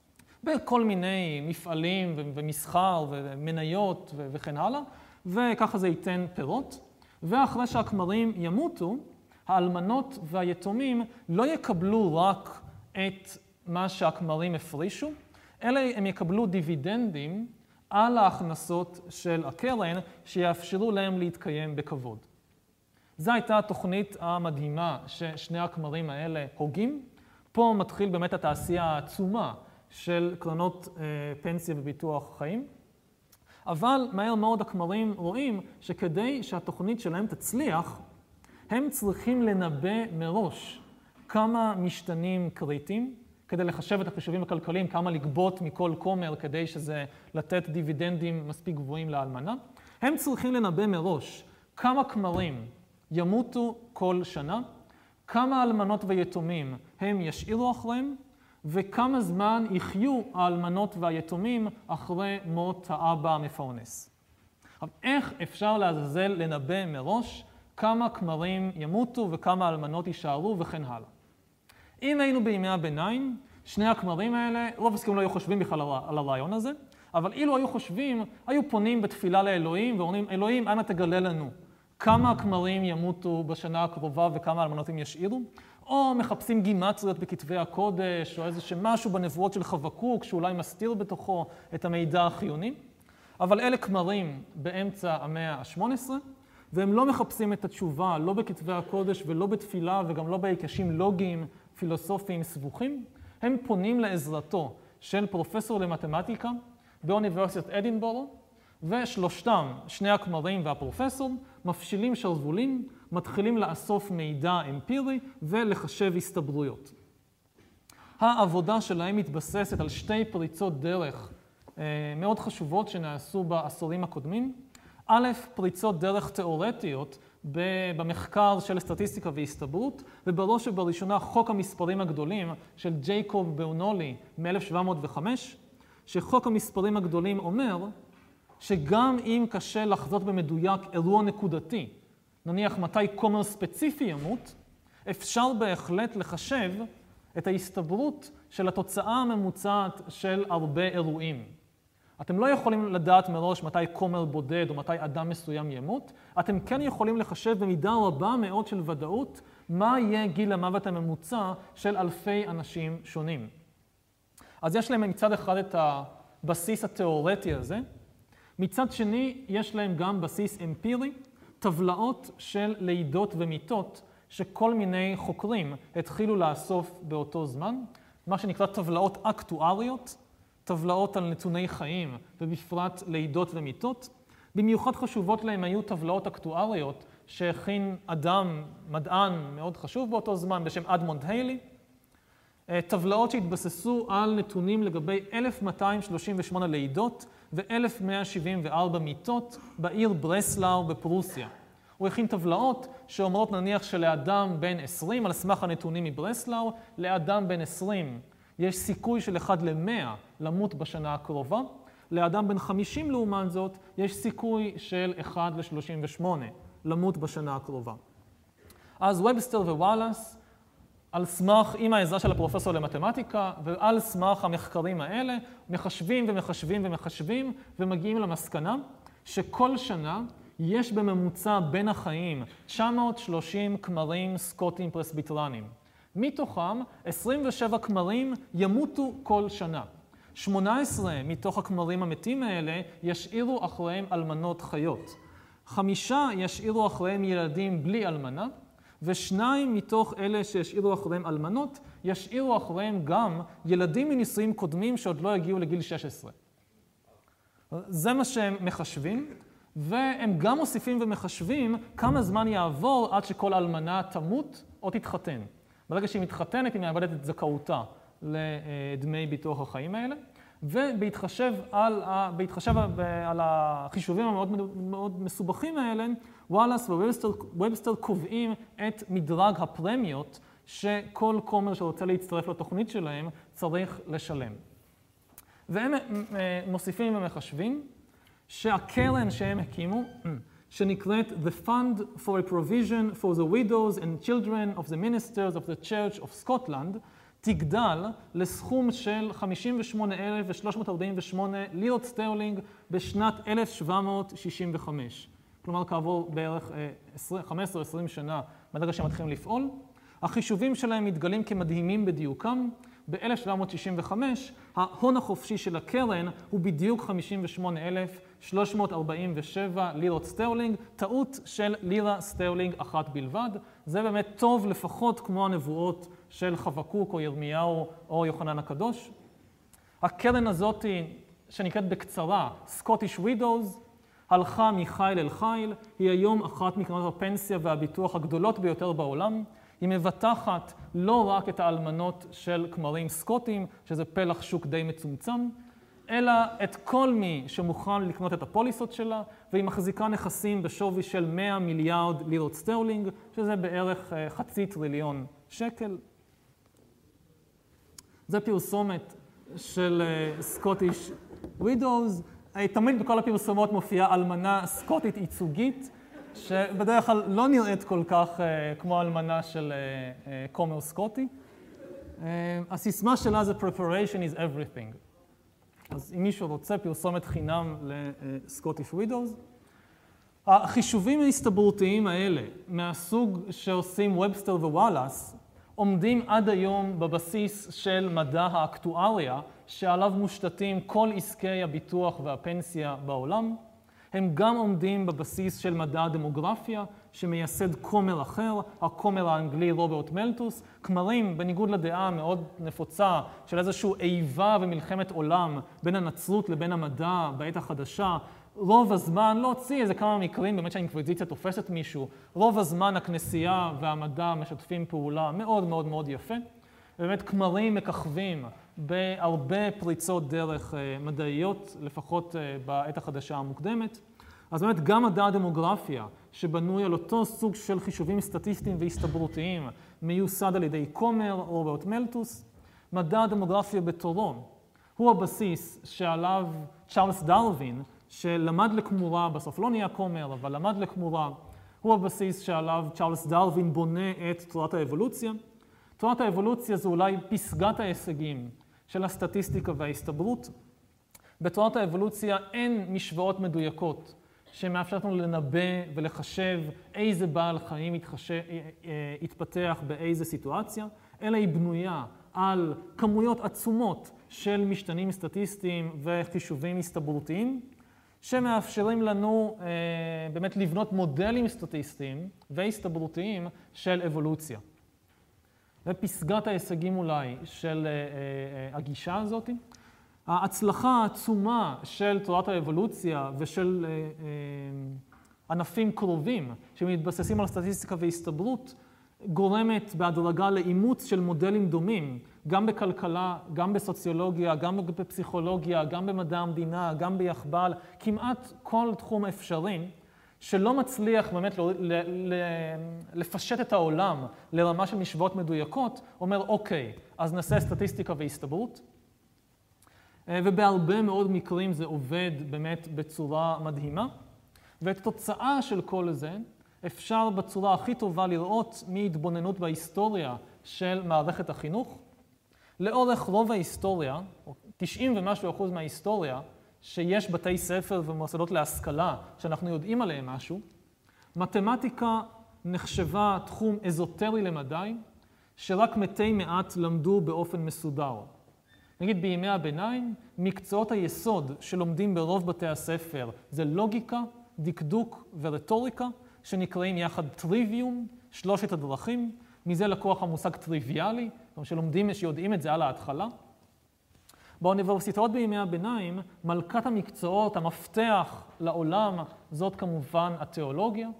בכל מיני מפעלים ומסחר ומניות וכן הלאה, וככה זה ייתן פירות. ואחרי שהכמרים ימותו, האלמנות והיתומים לא יקבלו רק את מה שהכמרים הפרישו, אלא הם יקבלו דיבידנדים על ההכנסות של הקרן שיאפשרו להם להתקיים בכבוד. זו הייתה התוכנית המדהימה ששני הכמרים האלה הוגים. פה מתחיל באמת התעשייה העצומה של קרנות פנסיה וביטוח חיים. אבל מהר מאוד הכמרים רואים שכדי שהתוכנית שלהם תצליח, הם צריכים לנבא מראש כמה משתנים קריטיים, כדי לחשב את החישובים הכלכליים, כמה לגבות מכל כומר כדי שזה לתת דיבידנדים מספיק גבוהים לאלמנה. הם צריכים לנבא מראש כמה כמרים ימותו כל שנה, כמה אלמנות ויתומים הם ישאירו אחריהם, וכמה זמן יחיו האלמנות והיתומים אחרי מות האבא המפרנס. איך אפשר לעזאזל לנבא מראש כמה כמרים ימותו וכמה אלמנות יישארו וכן הלאה? אם היינו בימי הביניים, שני הכמרים האלה, רוב הסיכויים לא היו חושבים בכלל על הרעיון הזה, אבל אילו היו חושבים, היו פונים בתפילה לאלוהים ואומרים, אלוהים, אנא תגלה לנו כמה הכמרים ימותו בשנה הקרובה וכמה אלמנות הם ישאירו, או מחפשים גימטריות בכתבי הקודש, או איזשהו משהו בנבואות של חבקוק, שאולי מסתיר בתוכו את המידע החיוני. אבל אלה כמרים באמצע המאה ה-18, והם לא מחפשים את התשובה, לא בכתבי הקודש ולא בתפילה, וגם לא בהיקשים לוגיים, פילוסופיים סבוכים. הם פונים לעזרתו של פרופסור למתמטיקה באוניברסיטת אדינבורו, ושלושתם, שני הכמרים והפרופסור, מפשילים שרוולים, מתחילים לאסוף מידע אמפירי ולחשב הסתברויות. העבודה שלהם מתבססת על שתי פריצות דרך מאוד חשובות שנעשו בעשורים הקודמים. א', פריצות דרך תיאורטיות במחקר של סטטיסטיקה והסתברות, ובראש ובראשונה חוק המספרים הגדולים של ג'ייקוב באונולי מ-1705, שחוק המספרים הגדולים אומר שגם אם קשה לחזות במדויק אירוע נקודתי, נניח מתי כומר ספציפי ימות, אפשר בהחלט לחשב את ההסתברות של התוצאה הממוצעת של הרבה אירועים. אתם לא יכולים לדעת מראש מתי כומר בודד או מתי אדם מסוים ימות, אתם כן יכולים לחשב במידה רבה מאוד של ודאות מה יהיה גיל המוות הממוצע של אלפי אנשים שונים. אז יש להם מצד אחד את הבסיס התיאורטי הזה, מצד שני יש להם גם בסיס אמפירי, טבלאות של לידות ומיתות שכל מיני חוקרים התחילו לאסוף באותו זמן, מה שנקרא טבלאות אקטואריות, טבלאות על נתוני חיים ובפרט לידות ומיתות. במיוחד חשובות להם היו טבלאות אקטואריות שהכין אדם, מדען מאוד חשוב באותו זמן בשם אדמונד היילי, טבלאות שהתבססו על נתונים לגבי 1238 לידות ו-1174 מיתות בעיר ברסלאו בפרוסיה. הוא הכין טבלאות שאומרות נניח שלאדם בן 20, על סמך הנתונים מברסלאו, לאדם בן 20 יש סיכוי של 1 ל-100 למות בשנה הקרובה, לאדם בן 50 לעומת זאת יש סיכוי של 1 ל-38 למות בשנה הקרובה. אז ובסטר ווואלאס, על סמך, עם העזרה של הפרופסור למתמטיקה, ועל סמך המחקרים האלה, מחשבים ומחשבים ומחשבים, ומגיעים למסקנה שכל שנה יש בממוצע בין החיים 930 כמרים סקוטים פרסביטרנים. מתוכם 27 כמרים ימותו כל שנה. 18 מתוך הכמרים המתים האלה ישאירו אחריהם אלמנות חיות. 5 ישאירו אחריהם ילדים בלי אלמנה, ו2 מתוך אלה שישאירו אחריהם אלמנות, ישאירו אחריהם גם ילדים מנישואים קודמים שעוד לא הגיעו לגיל 16. זה מה שהם מחשבים, והם גם מוסיפים ומחשבים כמה זמן יעבור עד שכל אלמנה תמות או תתחתן. ברגע שהיא מתחתנת, היא מאבדת את זכאותה לדמי ביטוח החיים האלה, ובהתחשב על החישובים המאוד מאוד מסובכים האלה, וואלאס ווובסטר קובעים את מדרג הפרמיות שכל כומר שרוצה להצטרף לתוכנית שלהם צריך לשלם. והם מוסיפים ומחשבים שהקרן שהם הקימו, שנקראת The Fund for a Provision for the Widows and Children of the Ministers of the Church of Scotland, תגדל לסכום של 58,348 לירות סטרלינג בשנת 1765. כלומר, כעבור בערך 15 או 20 שנה מהרגע שהם מתחילים לפעול. החישובים שלהם מתגלים כמדהימים בדיוקם. ב-1765 ההון החופשי של הקרן הוא בדיוק 58,347 לירות סטרלינג, טעות של לירה סטרלינג אחת בלבד. זה באמת טוב לפחות כמו הנבואות של חבקוק או ירמיהו או יוחנן הקדוש. הקרן הזאת, שנקראת בקצרה Scottish Widows, הלכה מחיל אל חיל, היא היום אחת מקרנות הפנסיה והביטוח הגדולות ביותר בעולם. היא מבטחת לא רק את האלמנות של כמרים סקוטים, שזה פלח שוק די מצומצם, אלא את כל מי שמוכן לקנות את הפוליסות שלה, והיא מחזיקה נכסים בשווי של 100 מיליארד לירות סטרלינג, שזה בערך 0.5 טריליון שקל. זה פרסומת של Scottish Widows. תמיד בכל הפרסומות מופיעה אלמנה סקוטית ייצוגית, שבדרך כלל לא נראית כל כך כמו אלמנה של כומר סקוטי. הסיסמה שלה זה Preparation is everything. אז אם מישהו רוצה פרסומת חינם ל-Scottish Widows, החישובים ההסתברותיים האלה, מהסוג שעושים ובסטר ווואלאס, עומדים עד היום בבסיס של מדע האקטואריה, שעליו מושתתים כל עסקי הביטוח והפנסיה בעולם. הם גם עומדים בבסיס של מדע הדמוגרפיה, שמייסד כומר אחר, הכומר האנגלי רוברט מלטוס. כמרים, בניגוד לדעה המאוד נפוצה של איזושהי איבה ומלחמת עולם בין הנצרות לבין המדע בעת החדשה, רוב הזמן, לא הוציא איזה כמה מקרים, באמת שהאינקוויזיציה תופסת מישהו, רוב הזמן הכנסייה והמדע משתפים פעולה מאוד מאוד מאוד יפה. ובאמת כמרים מככבים בהרבה פריצות דרך מדעיות, לפחות בעת החדשה המוקדמת. אז באמת גם מדע הדמוגרפיה, שבנוי על אותו סוג של חישובים סטטיסטיים והסתברותיים, מיוסד על ידי כומר רוברט מלטוס. מדע הדמוגרפיה בתורו הוא הבסיס שעליו צ'ארלס דרווין, שלמד לכמורה, בסוף לא נהיה כומר, אבל למד לכמורה, הוא הבסיס שעליו צ'ארלס דרווין בונה את תורת האבולוציה. תורת האבולוציה זו אולי פסגת ההישגים של הסטטיסטיקה וההסתברות. בתורת האבולוציה אין משוואות מדויקות שמאפשרת לנו לנבא ולחשב איזה בעל חיים יתפתח באיזה סיטואציה, אלא היא בנויה על כמויות עצומות של משתנים סטטיסטיים וחישובים הסתברותיים, שמאפשרים לנו באמת לבנות מודלים סטטיסטיים והסתברותיים של אבולוציה. ופסגת ההישגים אולי של הגישה הזאת, ההצלחה העצומה של תורת האבולוציה ושל ענפים קרובים שמתבססים על סטטיסטיקה והסתברות, גורמת בהדרגה לאימוץ של מודלים דומים, גם בכלכלה, גם בסוציולוגיה, גם בפסיכולוגיה, גם במדע המדינה, גם ביחב"ל, כמעט כל תחום אפשרי, שלא מצליח באמת לפשט את העולם לרמה של משוואות מדויקות, אומר אוקיי, אז נעשה סטטיסטיקה והסתברות. ובהרבה מאוד מקרים זה עובד באמת בצורה מדהימה. ואת התוצאה של כל זה אפשר בצורה הכי טובה לראות מהתבוננות בהיסטוריה של מערכת החינוך. לאורך רוב ההיסטוריה, או 90% ומשהו מההיסטוריה, שיש בתי ספר ומוסדות להשכלה שאנחנו יודעים עליהם משהו, מתמטיקה נחשבה תחום אזוטרי למדי, שרק מתי מעט למדו באופן מסודר. נגיד בימי הביניים, מקצועות היסוד שלומדים ברוב בתי הספר זה לוגיקה, דקדוק ורטוריקה, שנקראים יחד טריוויום, 3 הדרכים. מזה לקוח המושג טריוויאלי, שיודעים את זה על ההתחלה. באוניברסיטאות בימי הביניים, מלכת המקצועות, המפתח לעולם, זאת כמובן התיאולוגיה.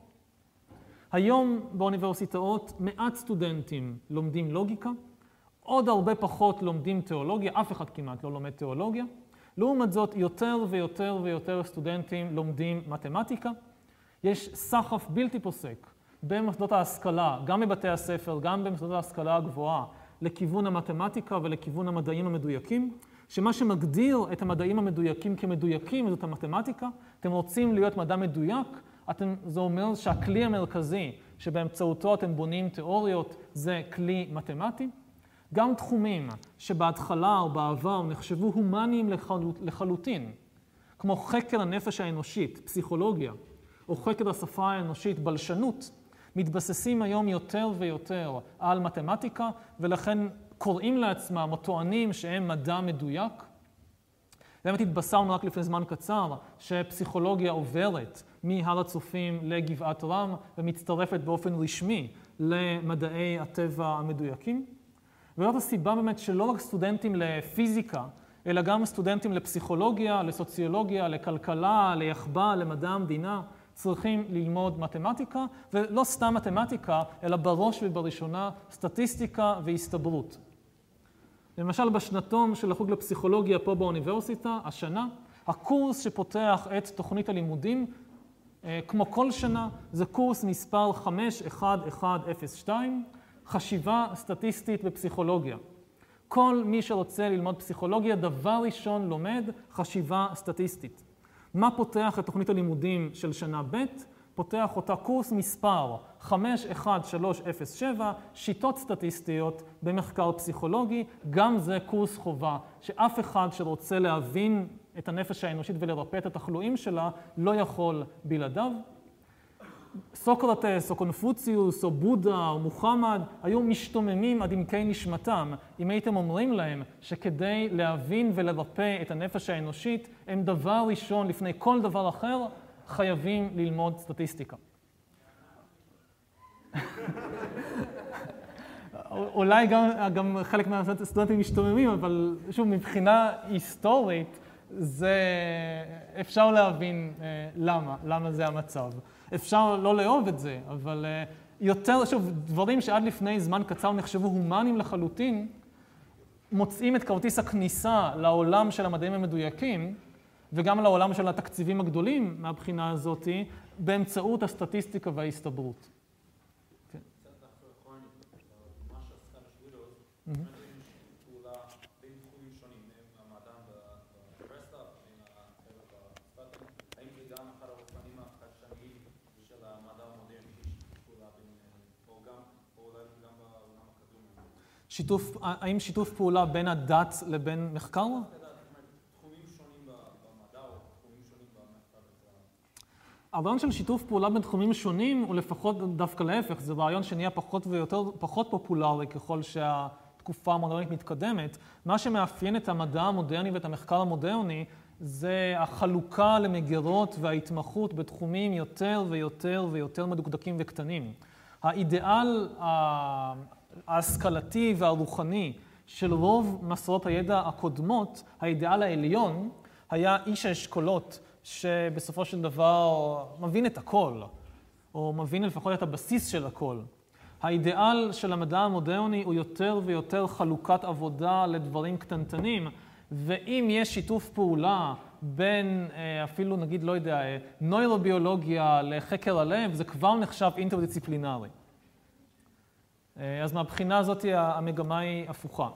היום באוניברסיטאות מעט סטודנטים לומדים לוגיקה, עוד הרבה פחות לומדים תיאולוגיה, אף אחד כמעט לא לומד תיאולוגיה. לעומת זאת, יותר ויותר ויותר סטודנטים לומדים מתמטיקה. יש סחף בלתי פוסק במוסדות ההשכלה, גם בבתי הספר, גם במוסדות ההשכלה הגבוהה, לכיוון המתמטיקה ולכיוון המדעים המדויקים, שמה שמגדיר את המדעים המדויקים כמדויקים זאת המתמטיקה. אתם רוצים להיות מדע מדויק, זה אומר שהכלי המרכזי שבאמצעותו אתם בונים תיאוריות זה כלי מתמטי. גם תחומים שבהתחלה או בעבר נחשבו הומניים לחלוטין, כמו חקר הנפש האנושית, פסיכולוגיה, או חקר השפה האנושית, בלשנות, מתבססים היום יותר ויותר על מתמטיקה, ולכן קוראים לעצמם או טוענים שהם מדע מדויק. באמת התבשרנו רק לפני זמן קצר שפסיכולוגיה עוברת מהר הצופים לגבעת רם ומצטרפת באופן רשמי למדעי הטבע המדויקים. וזאת הסיבה באמת שלא רק סטודנטים לפיזיקה, אלא גם סטודנטים לפסיכולוגיה, לסוציולוגיה, לכלכלה, ליחב"א, למדע המדינה, צריכים ללמוד מתמטיקה, ולא סתם מתמטיקה, אלא בראש ובראשונה סטטיסטיקה והסתברות. למשל, בשנתון של החוג לפסיכולוגיה פה באוניברסיטה, השנה, הקורס שפותח את תוכנית הלימודים, כמו כל שנה, זה קורס מספר 51102, חשיבה סטטיסטית בפסיכולוגיה. כל מי שרוצה ללמוד פסיכולוגיה, דבר ראשון לומד חשיבה סטטיסטית. מה פותח את תוכנית הלימודים של שנה ב'? פותח אותה קורס מספר 51307, שיטות סטטיסטיות במחקר פסיכולוגי. גם זה קורס חובה, שאף אחד שרוצה להבין את הנפש האנושית ולרפא את התחלואים שלה, לא יכול בלעדיו. סוקרטס או קונפוציוס או בודה או מוחמד היו משתוממים עד עמקי נשמתם אם הייתם אומרים להם שכדי להבין ולרפא את הנפש האנושית הם דבר ראשון לפני כל דבר אחר חייבים ללמוד סטטיסטיקה. אולי גם חלק מהסטודנטים משתוממים, אבל שוב מבחינה היסטורית זה אפשר להבין למה זה המצב. אפשר לא לאהוב את זה, אבל יותר, שוב, דברים שעד לפני זמן קצר נחשבו הומניים לחלוטין, מוצאים את כרטיס הכניסה לעולם של המדעים המדויקים, וגם לעולם של התקציבים הגדולים מהבחינה הזאת, באמצעות הסטטיסטיקה וההסתברות. כן. האם שיתוף פעולה בין הדת לבין מחקר? תחומים שונים במדע או תחומים שונים במחקר? הרעיון של שיתוף פעולה בין תחומים שונים הוא לפחות דווקא להפך. זה רעיון שנהיה פחות פופולרי ככל שהתקופה המודרנית מתקדמת. מה שמאפיין את המדע המודרני ואת המחקר המודרני זה החלוקה למגירות וההתמחות בתחומים יותר ויותר ויותר מדוקדקים וקטנים. האידיאל ההשכלתי והרוחני של רוב מסורות הידע הקודמות, האידיאל העליון, היה איש האשכולות שבסופו של דבר מבין את הכל, או מבין לפחות את הבסיס של הכל. האידיאל של המדע המודרני הוא יותר ויותר חלוקת עבודה לדברים קטנטנים, ואם יש שיתוף פעולה בין אפילו נגיד, לא יודע, נוירוביולוגיה לחקר הלב, זה כבר נחשב אינטרדיסציפלינרי. אז מהבחינה הזאת המגמה היא הפוכה.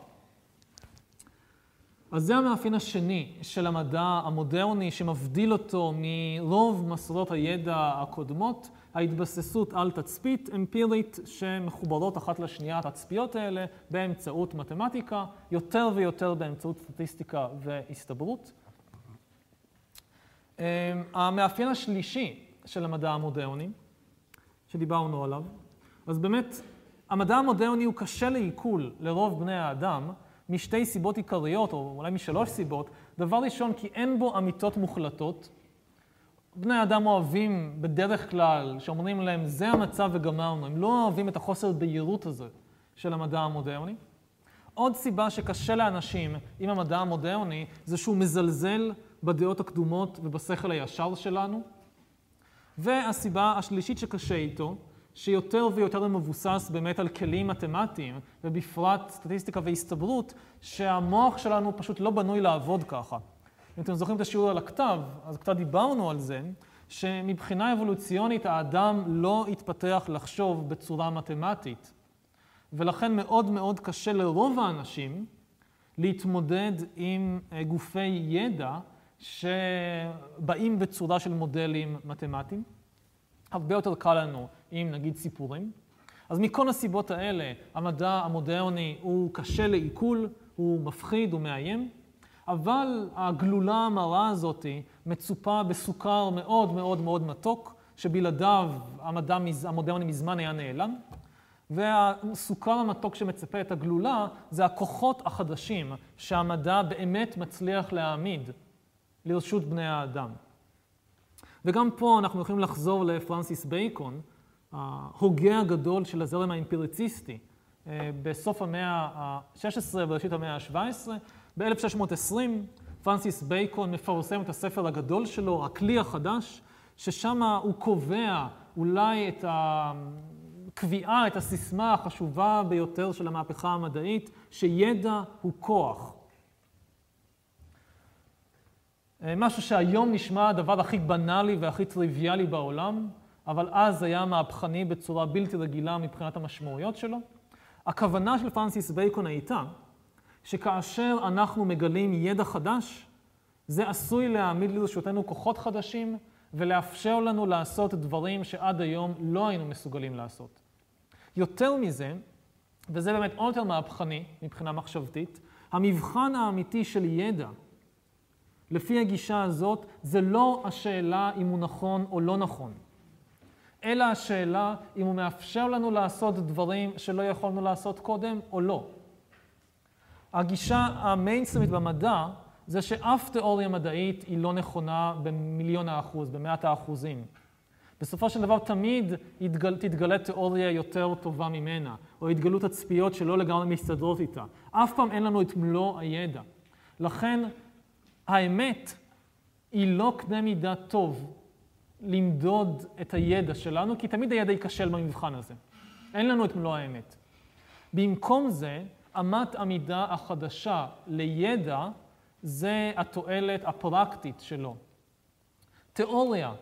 אז זה המאפיין השני של המדע המודרני שמבדיל אותו מרוב מסורות הידע הקודמות, ההתבססות על תצפית אמפירית שמחוברות אחת לשנייה התצפיות האלה באמצעות מתמטיקה, יותר ויותר באמצעות סטטיסטיקה והסתברות. המאפיין השלישי של המדע המודרני, שדיברנו עליו, אז באמת המדע המודרני הוא קשה לעיכול לרוב בני האדם, משתי סיבות עיקריות, או אולי משלוש סיבות. דבר ראשון, כי אין בו אמיתות מוחלטות. בני האדם אוהבים בדרך כלל, שאומרים להם, זה המצב וגמרנו. הם לא אוהבים את החוסר בהירות הזה של המדע המודרני. עוד סיבה שקשה לאנשים עם המדע המודרני זה שהוא מזלזל בדעות הקדומות ובשכל הישר שלנו. והסיבה השלישית שקשה איתו, שיותר ויותר מבוסס באמת על כלים מתמטיים, ובפרט סטטיסטיקה והסתברות, שהמוח שלנו פשוט לא בנוי לעבוד ככה. אם אתם זוכרים את השיעור על הכתב, אז קצת דיברנו על זה, שמבחינה אבולוציונית האדם לא התפתח לחשוב בצורה מתמטית. ולכן מאוד מאוד קשה לרוב האנשים להתמודד עם גופי ידע שבאים בצורה של מודלים מתמטיים. הרבה יותר קל לנו עם נגיד סיפורים. אז מכל הסיבות האלה המדע המודרני הוא קשה לעיכול, הוא מפחיד, הוא מאיים. אבל הגלולה המרה הזאת מצופה בסוכר מאוד מאוד מאוד מתוק, שבלעדיו המדע המודרני מזמן היה נעלם. והסוכר המתוק שמצפה את הגלולה זה הכוחות החדשים שהמדע באמת מצליח להעמיד לרשות בני האדם. וגם פה אנחנו יכולים לחזור לפרנסיס בייקון, ההוגה הגדול של הזרם האמפיריציסטי, בסוף המאה ה-16 ובראשית המאה ה-17. ב-1620 פרנסיס בייקון מפרסם את הספר הגדול שלו, הכלי החדש, ששם הוא קובע אולי את הקביעה, את הסיסמה החשובה ביותר של המהפכה המדעית, שידע הוא כוח. משהו שהיום נשמע הדבר הכי בנאלי והכי טריוויאלי בעולם, אבל אז היה מהפכני בצורה בלתי רגילה מבחינת המשמעויות שלו. הכוונה של פרנסיס בייקון הייתה שכאשר אנחנו מגלים ידע חדש, זה עשוי להעמיד לרשותנו כוחות חדשים ולאפשר לנו לעשות דברים שעד היום לא היינו מסוגלים לעשות. יותר מזה, וזה באמת עוד יותר מהפכני מבחינה מחשבתית, המבחן האמיתי של ידע, לפי הגישה הזאת, זה לא השאלה אם הוא נכון או לא נכון, אלא השאלה אם הוא מאפשר לנו לעשות דברים שלא יכולנו לעשות קודם או לא. הגישה המיינסטרימית במדע זה שאף תיאוריה מדעית היא לא נכונה ב1,000,000%, ב100%. בסופו של דבר תמיד תתגלה תיאוריה יותר טובה ממנה, או יתגלו תצפיות שלא לגמרי מסתדרות איתה. אף פעם אין לנו את מלוא הידע. לכן האמת היא לא קנה מידה טוב למדוד את הידע שלנו, כי תמיד הידע ייכשל במבחן הזה. אין לנו את מלוא האמת. במקום זה, אמת המידה החדשה לידע זה התועלת הפרקטית שלו. תיאוריה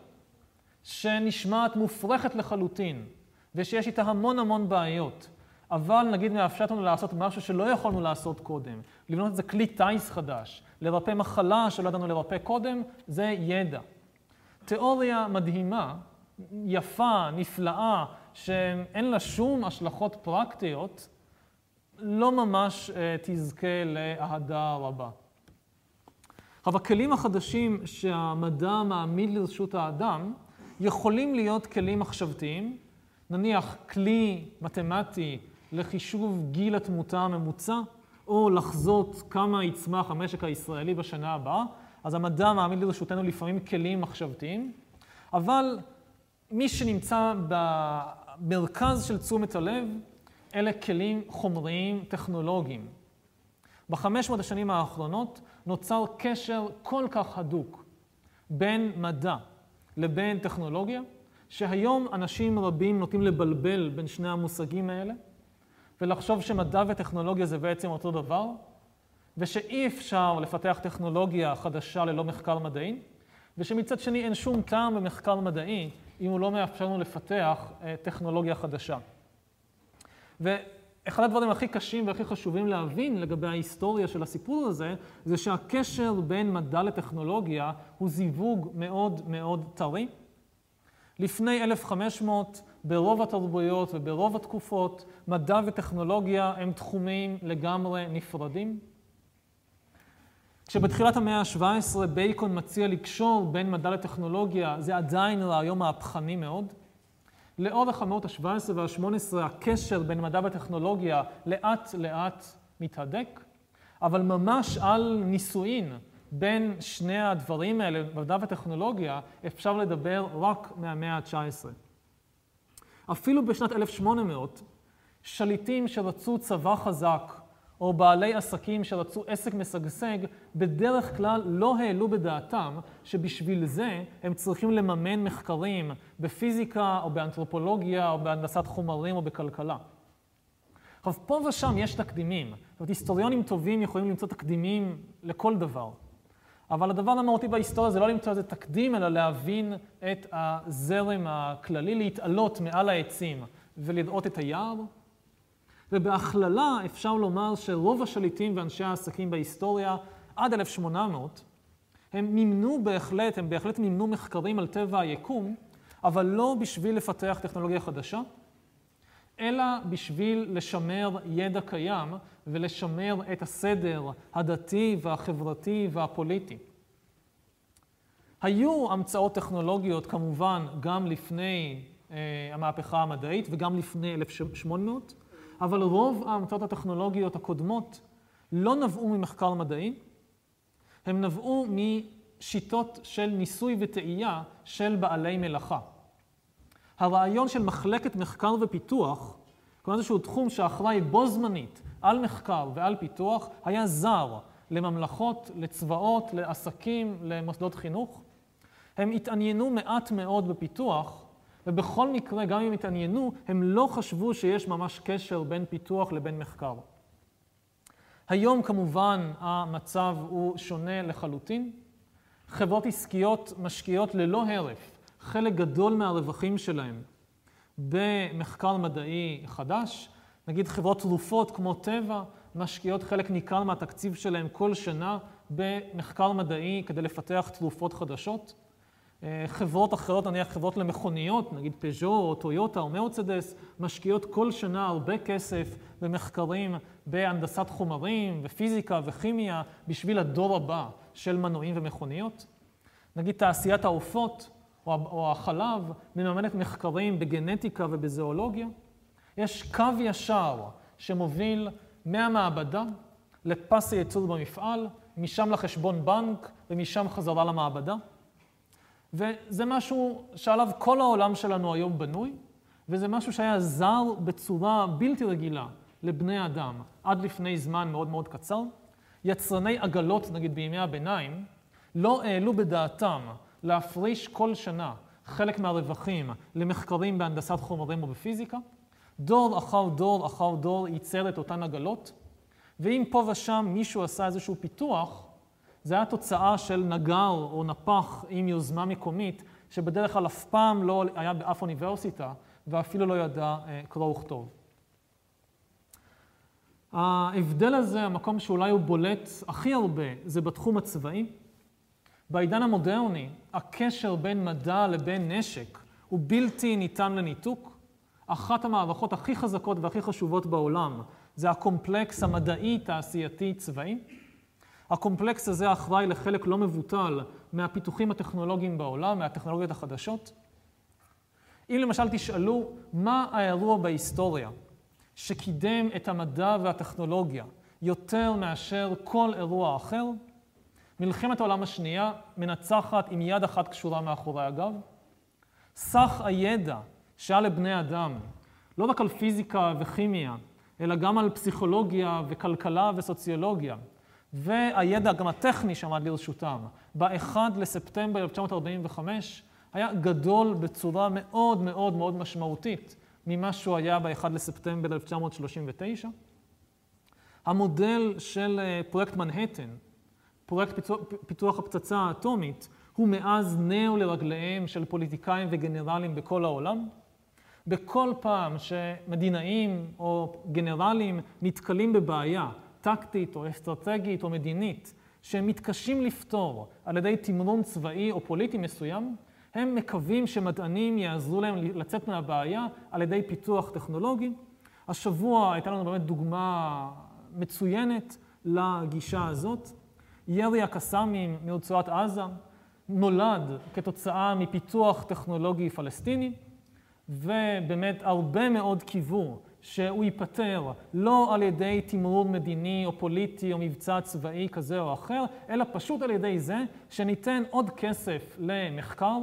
שנשמעת מופרכת לחלוטין, ושיש איתה המון בעיות, אבל נגיד מאפשרת לנו לעשות משהו שלא יכולנו לעשות קודם, לבנות איזה כלי טייס חדש, לרפא מחלה שלא ידענו לרפא קודם, זה ידע. תיאוריה מדהימה, יפה, נפלאה, שאין לה שום השלכות פרקטיות, לא ממש תזכה לאהדה רבה. אבל הכלים החדשים שהמדע מעמיד לרשות האדם יכולים להיות כלים מחשבתיים, נניח כלי מתמטי לחישוב גיל התמותה הממוצע, או לחזות כמה יצמח המשק הישראלי בשנה הבאה, אז המדע מעמיד לרשותנו לפעמים כלים מחשבתיים, אבל מי שנמצא במרכז של תשומת הלב, אלה כלים חומריים טכנולוגיים. ב500 השנים האחרונות נוצר קשר כל כך הדוק בין מדע לבין טכנולוגיה, שהיום אנשים רבים נוטים לבלבל בין שני המושגים האלה, ולחשוב שמדע וטכנולוגיה זה בעצם אותו דבר, ושאי אפשר לפתח טכנולוגיה חדשה ללא מחקר מדעי, ושמצד שני אין שום טעם במחקר מדעי אם הוא לא מאפשר לנו לפתח טכנולוגיה חדשה. ואחד הדברים הכי קשים והכי חשובים להבין לגבי ההיסטוריה של הסיפור הזה, זה שהקשר בין מדע לטכנולוגיה הוא זיווג מאוד מאוד טרי. לפני 1500, ברוב התרבויות וברוב התקופות, מדע וטכנולוגיה הם תחומים לגמרי נפרדים. כשבתחילת המאה ה-17 בייקון מציע לקשור בין מדע לטכנולוגיה, זה עדיין רעיון מהפכני מאוד. לאורך המאות ה-17 וה-18 הקשר בין מדע וטכנולוגיה לאט לאט מתהדק, אבל ממש על נישואין בין שני הדברים האלה, מדע וטכנולוגיה, אפשר לדבר רק מהמאה ה-19. אפילו בשנת 1800, שליטים שרצו צבא חזק, או בעלי עסקים שרצו עסק משגשג, בדרך כלל לא העלו בדעתם שבשביל זה הם צריכים לממן מחקרים בפיזיקה או באנתרופולוגיה או בהנדסת חומרים או בכלכלה. עכשיו, פה ושם יש תקדימים. זאת אומרת, היסטוריונים טובים יכולים למצוא תקדימים לכל דבר. אבל הדבר המהותי בהיסטוריה זה לא למצוא איזה תקדים, אלא להבין את הזרם הכללי, להתעלות מעל העצים ולראות את היער. ובהכללה אפשר לומר שרוב השליטים ואנשי העסקים בהיסטוריה עד 1800, הם בהחלט מימנו מחקרים על טבע היקום, אבל לא בשביל לפתח טכנולוגיה חדשה, אלא בשביל לשמר ידע קיים ולשמר את הסדר הדתי והחברתי והפוליטי. היו המצאות טכנולוגיות כמובן גם לפני המהפכה המדעית וגם לפני 1800, אבל רוב ההמצאות הטכנולוגיות הקודמות לא נבעו ממחקר מדעי, הם נבעו משיטות של ניסוי וטעייה של בעלי מלאכה. הרעיון של מחלקת מחקר ופיתוח, כלומר איזשהו תחום שאחראי בו זמנית על מחקר ועל פיתוח, היה זר לממלכות, לצבאות, לעסקים, למוסדות חינוך. הם התעניינו מעט מאוד בפיתוח, ובכל מקרה, גם אם התעניינו, הם לא חשבו שיש ממש קשר בין פיתוח לבין מחקר. היום כמובן המצב הוא שונה לחלוטין. חברות עסקיות משקיעות ללא הרף חלק גדול מהרווחים שלהם במחקר מדעי חדש. נגיד חברות תרופות כמו טבע משקיעות חלק ניכר מהתקציב שלהם כל שנה במחקר מדעי כדי לפתח תרופות חדשות. חברות אחרות, נניח חברות למכוניות, נגיד פז'ו או טויוטה או מרצדס, משקיעות כל שנה הרבה כסף במחקרים בהנדסת חומרים ופיזיקה וכימיה בשביל הדור הבא של מנועים ומכוניות. נגיד תעשיית העופות או החלב מממנת מחקרים בגנטיקה ובזואולוגיה. יש קו ישר שמוביל מהמעבדה לפס הייצור במפעל, משם לחשבון בנק ומשם חזרה למעבדה. וזה משהו שעליו כל העולם שלנו היום בנוי, וזה משהו שהיה זר בצורה בלתי רגילה לבני אדם עד לפני זמן מאוד מאוד קצר. יצרני עגלות, נגיד בימי הביניים, לא העלו בדעתם להפריש כל שנה חלק מהרווחים למחקרים בהנדסת חומרים או בפיזיקה. דור אחר דור אחר דור ייצר את אותן עגלות, ואם פה ושם מישהו עשה איזשהו פיתוח, זה היה תוצאה של נגר או נפח עם יוזמה מקומית, שבדרך כלל אף פעם לא היה באף אוניברסיטה, ואפילו לא ידע קרוא וכתוב. ההבדל הזה, המקום שאולי הוא בולט הכי הרבה, זה בתחום הצבאי. בעידן המודרני, הקשר בין מדע לבין נשק הוא בלתי ניתן לניתוק. אחת המערכות הכי חזקות והכי חשובות בעולם זה הקומפלקס המדעי, תעשייתי, צבאי. הקומפלקס הזה אחראי לחלק לא מבוטל מהפיתוחים הטכנולוגיים בעולם, מהטכנולוגיות החדשות. אם למשל תשאלו מה האירוע בהיסטוריה שקידם את המדע והטכנולוגיה יותר מאשר כל אירוע אחר, מלחמת העולם השנייה מנצחת עם יד אחת קשורה מאחורי הגב. סך הידע שהיה לבני אדם, לא רק על פיזיקה וכימיה, אלא גם על פסיכולוגיה וכלכלה וסוציולוגיה, והידע גם הטכני שעמד לרשותם, ב-1 לספטמבר 1945, היה גדול בצורה מאוד מאוד מאוד משמעותית ממה שהוא היה ב-1 לספטמבר 1939. המודל של פרויקט מנהטן, פרויקט פיתוח הפצצה האטומית, הוא מאז נאו לרגליהם של פוליטיקאים וגנרלים בכל העולם. בכל פעם שמדינאים או גנרלים נתקלים בבעיה טקטית או אסטרטגית או מדינית, שהם מתקשים לפתור על ידי תמרון צבאי או פוליטי מסוים, הם מקווים שמדענים יעזרו להם לצאת מהבעיה על ידי פיתוח טכנולוגי. השבוע הייתה לנו באמת דוגמה מצוינת לגישה הזאת. ירי הקסאמים מרצועת עזה נולד כתוצאה מפיתוח טכנולוגי פלסטיני, ובאמת הרבה מאוד קיוו שהוא ייפטר לא על ידי תמרון מדיני או פוליטי או מבצע צבאי כזה או אחר, אלא פשוט על ידי זה שניתן עוד כסף למחקר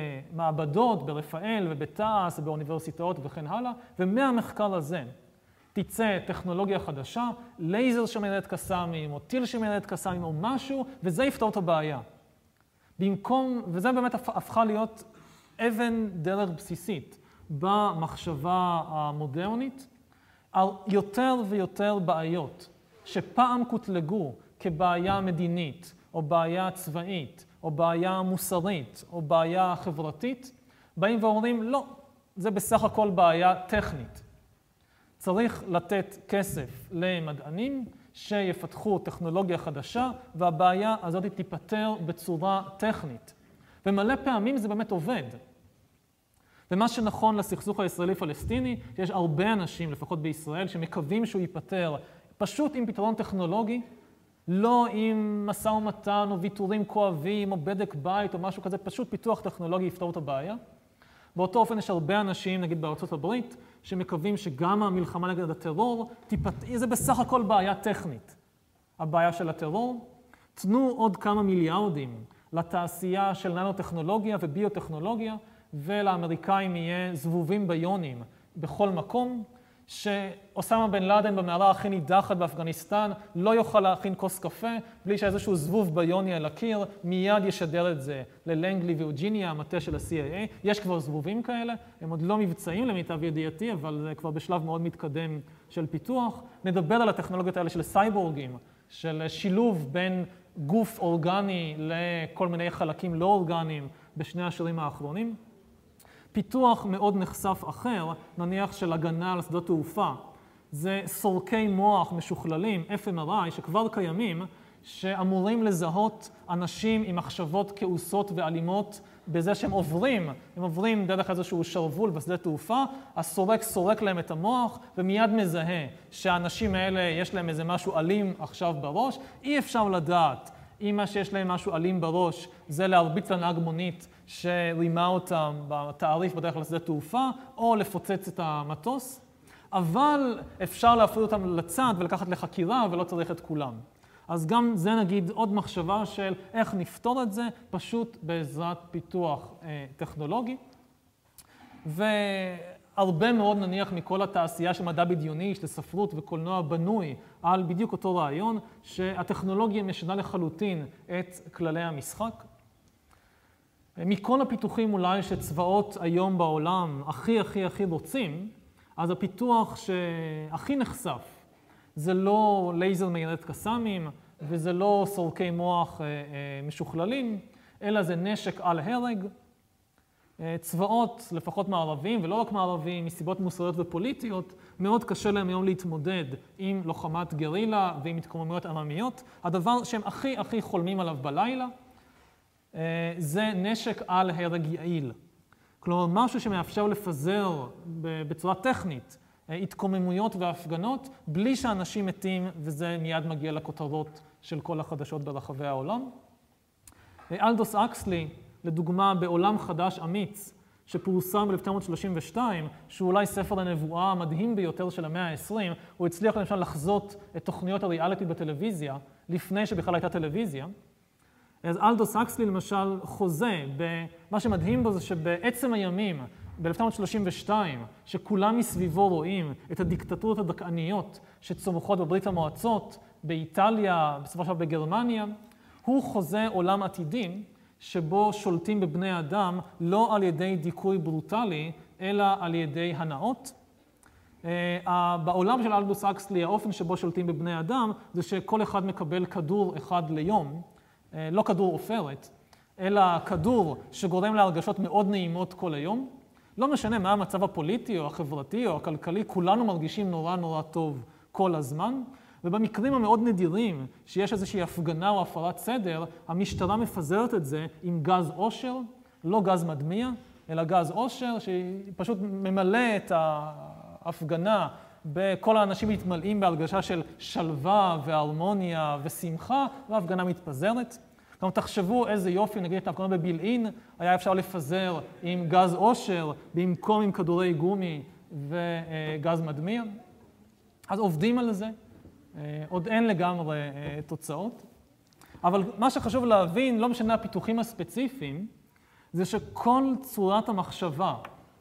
במעבדות, ברפאל ובתעש, באוניברסיטאות וכן הלאה, ומהמחקר הזה תצא טכנולוגיה חדשה, לייזר שמיירט קסאמים, או טיל שמיירט קסאמים, או משהו, וזה יפתור את הבעיה. וזה באמת הפכה להיות אבן דרך בסיסית במחשבה המודרנית, על יותר ויותר בעיות שפעם קוטלגו כבעיה מדינית, או בעיה צבאית, או בעיה מוסרית, או בעיה חברתית, באים ואומרים, לא, זה בסך הכל בעיה טכנית. צריך לתת כסף למדענים שיפתחו טכנולוגיה חדשה, והבעיה הזאת תיפתר בצורה טכנית. ומלא פעמים זה באמת עובד. ומה שנכון לסכסוך הישראלי-פלסטיני, שיש הרבה אנשים, לפחות בישראל, שמקווים שהוא ייפתר פשוט עם פתרון טכנולוגי, לא עם משא ומתן או ויתורים כואבים או בדק בית או משהו כזה, פשוט פיתוח טכנולוגי יפתור את הבעיה. באותו אופן יש הרבה אנשים, נגיד בארצות הברית, שמקווים שגם המלחמה נגד הטרור, זה בסך הכל בעיה טכנית. הבעיה של הטרור, תנו עוד כמה מיליארדים לתעשייה של ננו-טכנולוגיה וביוטכנולוגיה, ולאמריקאים יהיה זבובים ביונים בכל מקום, שאוסמה בן לאדן במערה הכי נידחת באפגניסטן לא יוכל להכין כוס קפה בלי שאיזשהו זבוב ביוני על הקיר מיד ישדר את זה ללנגלי וירג'יניה, המטה של ה-CIA. יש כבר זבובים כאלה, הם עוד לא מבצעים למיטב ידיעתי, אבל זה כבר בשלב מאוד מתקדם של פיתוח. נדבר על הטכנולוגיות האלה של סייבורגים, של שילוב בין גוף אורגני לכל מיני חלקים לא אורגניים בשני השירים האחרונים. פיתוח מאוד נחשף אחר, נניח של הגנה על שדות תעופה, זה סורקי מוח משוכללים, FMRI, שכבר קיימים, שאמורים לזהות אנשים עם מחשבות כעוסות ואלימות בזה שהם עוברים דרך איזשהו שרוול בשדה תעופה, הסורק סורק להם את המוח ומיד מזהה שהאנשים האלה יש להם איזה משהו אלים עכשיו בראש. אי אפשר לדעת אם מה שיש להם משהו אלים בראש זה להרביץ לנהג מונית שרימה אותם בתעריף בדרך לשדה תעופה, או לפוצץ את המטוס, אבל אפשר להפריד אותם לצד ולקחת לחקירה ולא צריך את כולם. אז גם זה נגיד עוד מחשבה של איך נפתור את זה, פשוט בעזרת פיתוח טכנולוגי. והרבה מאוד נניח מכל התעשייה של מדע בדיוני, של ספרות וקולנוע בנוי על בדיוק אותו רעיון, שהטכנולוגיה משנה לחלוטין את כללי המשחק. מכל הפיתוחים אולי שצבאות היום בעולם הכי רוצים, אז הפיתוח שהכי נחשף זה לא לייזר מיירט קסאמים וזה לא סורקי מוח משוכללים, אלא זה נשק על הרג. צבאות, לפחות מערבים ולא רק מערבים, מסיבות מוסריות ופוליטיות, מאוד קשה להם היום להתמודד עם לוחמת גרילה ועם התקוממויות עממיות. הדבר שהם הכי חולמים עליו בלילה, זה נשק על הרג יעיל. כלומר, משהו שמאפשר לפזר בצורה טכנית התקוממויות והפגנות, בלי שאנשים מתים, וזה מיד מגיע לכותרות של כל החדשות ברחבי העולם. אלדוס אקסלי, לדוגמה, בעולם חדש אמיץ, שפורסם ב-1932, שהוא אולי ספר הנבואה המדהים ביותר של המאה ה-20, הוא הצליח למשל לחזות את תוכניות הריאליטי בטלוויזיה, לפני שבכלל הייתה טלוויזיה. אז אלדוס אקסלי למשל חוזה, מה שמדהים בו זה שבעצם הימים, ב-1932, שכולם מסביבו רואים את הדיקטטורות הדכאניות שצומחות בברית המועצות, באיטליה, בסופו של דבר בגרמניה, הוא חוזה עולם עתידי שבו שולטים בבני אדם לא על ידי דיכוי ברוטלי, אלא על ידי הנאות. בעולם של אלדוס אקסלי, האופן שבו שולטים בבני אדם זה שכל אחד מקבל כדור אחד ליום, לא כדור עופרת, אלא כדור שגורם להרגשות מאוד נעימות כל היום. לא משנה מה המצב הפוליטי או החברתי או הכלכלי, כולנו מרגישים נורא טוב כל הזמן. ובמקרים המאוד נדירים שיש איזושהי הפגנה או הפרת סדר, המשטרה מפזרת את זה עם גז אושר, לא גז מדמיע, אלא גז אושר, שפשוט ממלא את ההפגנה, כל האנשים מתמלאים בהרגשה של שלווה והרמוניה ושמחה, וההפגנה מתפזרת. גם תחשבו איזה יופי, נגיד את ההפגנה בבילעין, היה אפשר לפזר עם גז אושר, במקום עם כדורי גומי וגז מדמיע. אז עובדים על זה. עוד אין לגמרי תוצאות. אבל מה שחשוב להבין, לא משנה הפיתוחים הספציפיים, זה שכל צורת המחשבה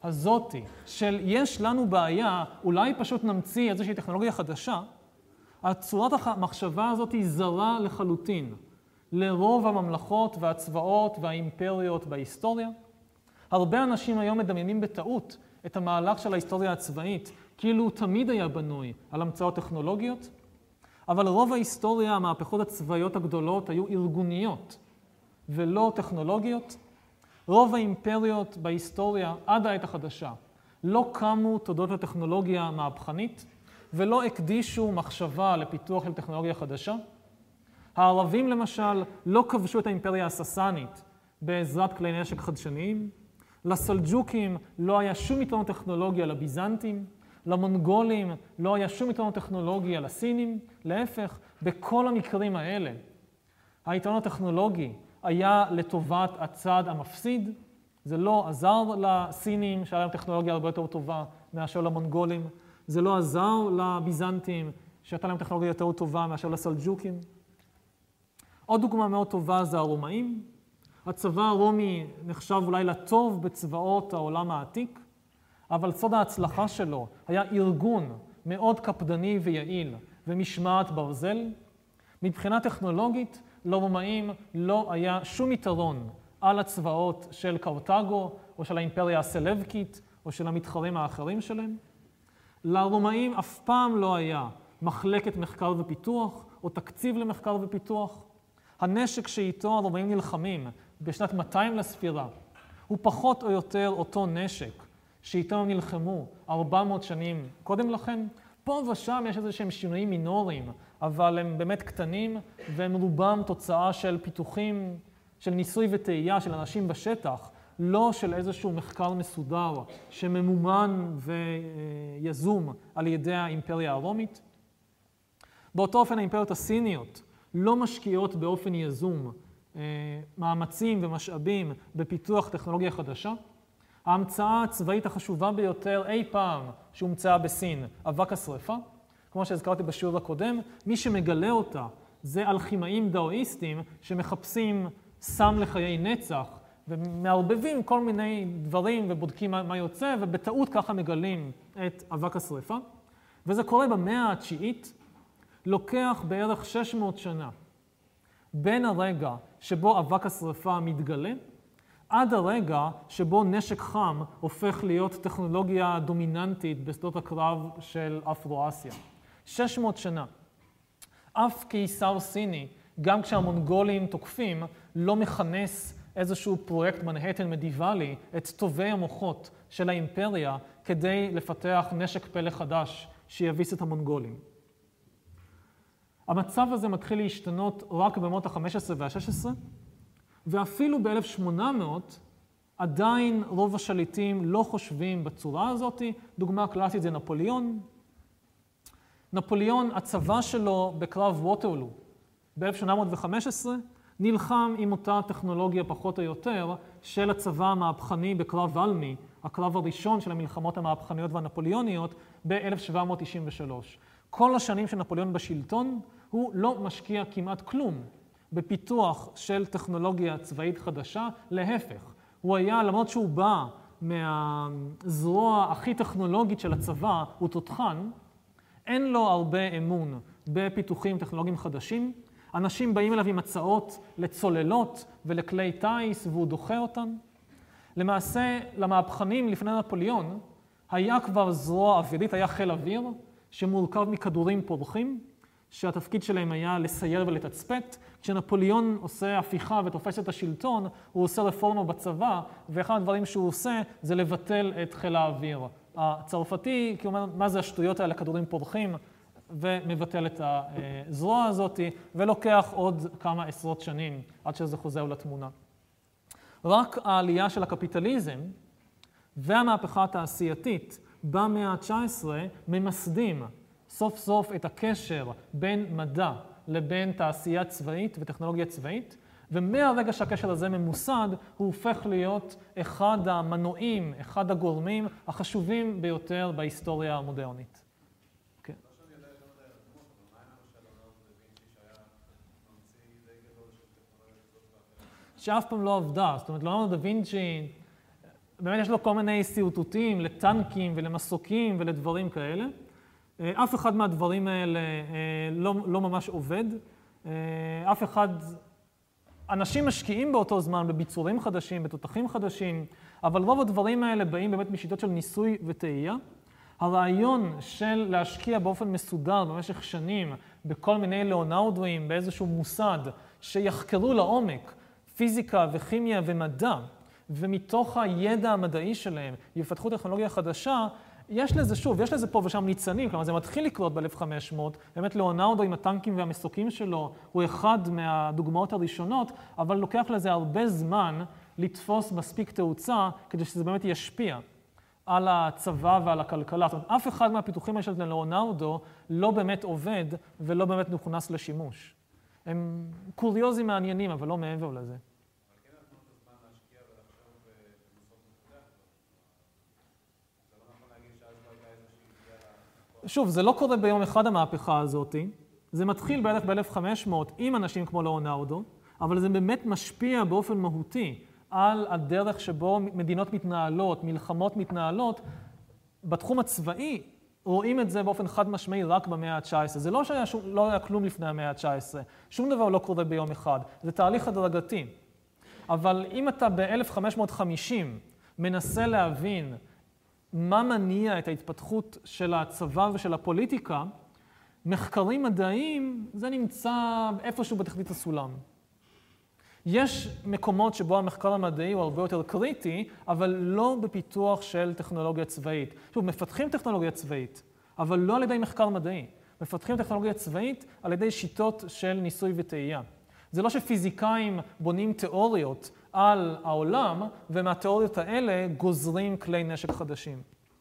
הזאתי של יש לנו בעיה, אולי פשוט נמציא איזושהי טכנולוגיה חדשה, הצורת המחשבה הזאת היא זרה לחלוטין לרוב הממלכות והצבאות והאימפריות בהיסטוריה. הרבה אנשים היום מדמיינים בטעות את המהלך של ההיסטוריה הצבאית, כאילו הוא תמיד היה בנוי על המצאות טכנולוגיות, אבל רוב ההיסטוריה, המהפכות הצבאיות הגדולות היו ארגוניות ולא טכנולוגיות. רוב האימפריות בהיסטוריה עד העת החדשה לא קמו תודות לטכנולוגיה מהפכנית ולא הקדישו מחשבה לפיתוח של טכנולוגיה חדשה. הערבים למשל לא כבשו את האימפריה הססנית בעזרת כלי נשק חדשניים. לסלג'וקים לא היה שום יתרון טכנולוגיה לביזנטים. למונגולים לא היה שום יתרון טכנולוגיה לסינים. להפך, בכל המקרים האלה היתרון הטכנולוגי היה לטובת הצד המפסיד. זה לא עזר לסינים, שהיה להם טכנולוגיה הרבה יותר טובה מאשר למונגולים. זה לא עזר לביזנטים, שהייתה להם טכנולוגיה יותר טובה מאשר לסלג'וקים. עוד דוגמה מאוד טובה זה הרומאים. הצבא הרומי נחשב אולי לטוב בצבאות העולם העתיק, אבל סוד ההצלחה שלו היה ארגון מאוד קפדני ויעיל ומשמעת ברזל. מבחינה טכנולוגית, לרומאים לא היה שום יתרון על הצבאות של קרתגו או של האימפריה הסלבקית או של המתחרים האחרים שלהם. לרומאים אף פעם לא היה מחלקת מחקר ופיתוח או תקציב למחקר ופיתוח. הנשק שאיתו הרומאים נלחמים בשנת 200 לספירה הוא פחות או יותר אותו נשק שאיתו הם נלחמו 400 שנים קודם לכן. פה ושם יש איזשהם שינויים מינוריים, אבל הם באמת קטנים, והם רובם תוצאה של פיתוחים, של ניסוי וטעייה של אנשים בשטח, לא של איזשהו מחקר מסודר שממומן ויזום על ידי האימפריה הרומית. באותו אופן האימפריות הסיניות לא משקיעות באופן יזום מאמצים ומשאבים בפיתוח טכנולוגיה חדשה. ההמצאה הצבאית החשובה ביותר אי פעם שהומצאה בסין, אבק השרפה, כמו שהזכרתי בשיעור הקודם, מי שמגלה אותה זה אלכימאים דאואיסטים שמחפשים סם לחיי נצח ומערבבים כל מיני דברים ובודקים מה יוצא, ובטעות ככה מגלים את אבק השרפה. וזה קורה במאה התשיעית, לוקח בערך 600 שנה בין הרגע שבו אבק השרפה מתגלה עד הרגע שבו נשק חם הופך להיות טכנולוגיה דומיננטית בשדות הקרב של אפרו-אסיה. 600 שנה. אף קיסר סיני, גם כשהמונגולים תוקפים, לא מכנס איזשהו פרויקט מנהטן מדיבלי, את טובי המוחות של האימפריה, כדי לפתח נשק פלא חדש שיביס את המונגולים. המצב הזה מתחיל להשתנות רק במאות ה-15 וה-16, ואפילו ב-1800 עדיין רוב השליטים לא חושבים בצורה הזאת. דוגמה קלאסית זה נפוליאון. נפוליאון, הצבא שלו בקרב ווטרלו ב-1815, נלחם עם אותה טכנולוגיה פחות או יותר של הצבא המהפכני בקרב ולמי, הקרב הראשון של המלחמות המהפכניות והנפוליאוניות ב-1793. כל השנים שנפוליאון בשלטון הוא לא משקיע כמעט כלום בפיתוח של טכנולוגיה צבאית חדשה. להפך, הוא היה, למרות שהוא בא מהזרוע הכי טכנולוגית של הצבא, הוא תותחן, אין לו הרבה אמון בפיתוחים טכנולוגיים חדשים. אנשים באים אליו עם הצעות לצוללות ולכלי טייס, והוא דוחה אותן. למעשה, למהפכנים לפני נפוליאון היה כבר זרוע אווירית, היה חיל אוויר שמורכב מכדורים פורחים, שהתפקיד שלהם היה לסייר ולתצפת. כשנפוליאון עושה הפיכה ותופס את השלטון, הוא עושה רפורמה בצבא, ואחד הדברים שהוא עושה זה לבטל את חיל האוויר הצרפתי, כי הוא אומר, מה זה השטויות האלה, כדורים פורחים, ומבטל את הזרוע הזאת, ולוקח עוד כמה עשרות שנים עד שזה חוזר לתמונה. רק העלייה של הקפיטליזם והמהפכה התעשייתית במאה ה-19 ממסדים סוף סוף את הקשר בין מדע לבין תעשייה צבאית וטכנולוגיה צבאית, ומהרגע שהקשר הזה ממוסד, הוא הופך להיות אחד המנועים, אחד הגורמים החשובים ביותר בהיסטוריה המודרנית. כן. לא שאני יודע יותר מדי על הדמות, אבל מה היה למשל ליאונרדו דה וינצ'י שהיה ממציא די גדול של טכנולוגיה כזאת ואחרת? שאף פעם לא עבדה. זאת אומרת, ליאונרדו דה וינצ'י באמת יש לו כל מיני סיוטוטים לטנקים ולמסוקים ולדברים כאלה. אף אחד מהדברים האלה לא ממש עובד. אף אחד, אנשים משקיעים באותו זמן בביצורים חדשים, בתותחים חדשים, אבל רוב הדברים האלה באים באמת משיטות של ניסוי וטעייה. הרעיון של להשקיע באופן מסודר במשך שנים בכל מיני לאונרדואים, באיזשהו מוסד שיחקרו לעומק פיזיקה וכימיה ומדע, ומתוך הידע המדעי שלהם יפתחו טכנולוגיה חדשה, יש לזה פה ושם ניצנים, כלומר זה מתחיל לקרות ב-1500, באמת לאונרדו עם הטנקים והמסוקים שלו הוא אחד מהדוגמאות הראשונות, אבל לוקח לזה הרבה זמן לתפוס מספיק תאוצה כדי שזה באמת ישפיע על הצבא ועל הכלכלה. זאת אומרת, אף אחד מהפיתוחים של לאונרדו לא באמת עובד ולא באמת נכנס לשימוש. הם קוריוזים מעניינים, אבל לא מעבר לזה. שוב, זה לא קורה ביום אחד המהפכה הזאת, זה מתחיל בערך ב-1500 עם אנשים כמו לאונרדו, אבל זה באמת משפיע באופן מהותי על הדרך שבו מדינות מתנהלות, מלחמות מתנהלות. בתחום הצבאי רואים את זה באופן חד משמעי רק במאה ה-19. זה לא שלא היה כלום לפני המאה ה-19, שום דבר לא קורה ביום אחד, זה תהליך הדרגתי. אבל אם אתה ב-1550 מנסה להבין מה מניע את ההתפתחות של הצבא ושל הפוליטיקה, מחקרים מדעיים, זה נמצא איפשהו בתחתית הסולם. יש מקומות שבו המחקר המדעי הוא הרבה יותר קריטי, אבל לא בפיתוח של טכנולוגיה צבאית. שוב, מפתחים טכנולוגיה צבאית, אבל לא על ידי מחקר מדעי. מפתחים טכנולוגיה צבאית על ידי שיטות של ניסוי וטעייה. זה לא שפיזיקאים בונים תיאוריות על העולם, ומהתיאוריות האלה גוזרים כלי נשק חדשים.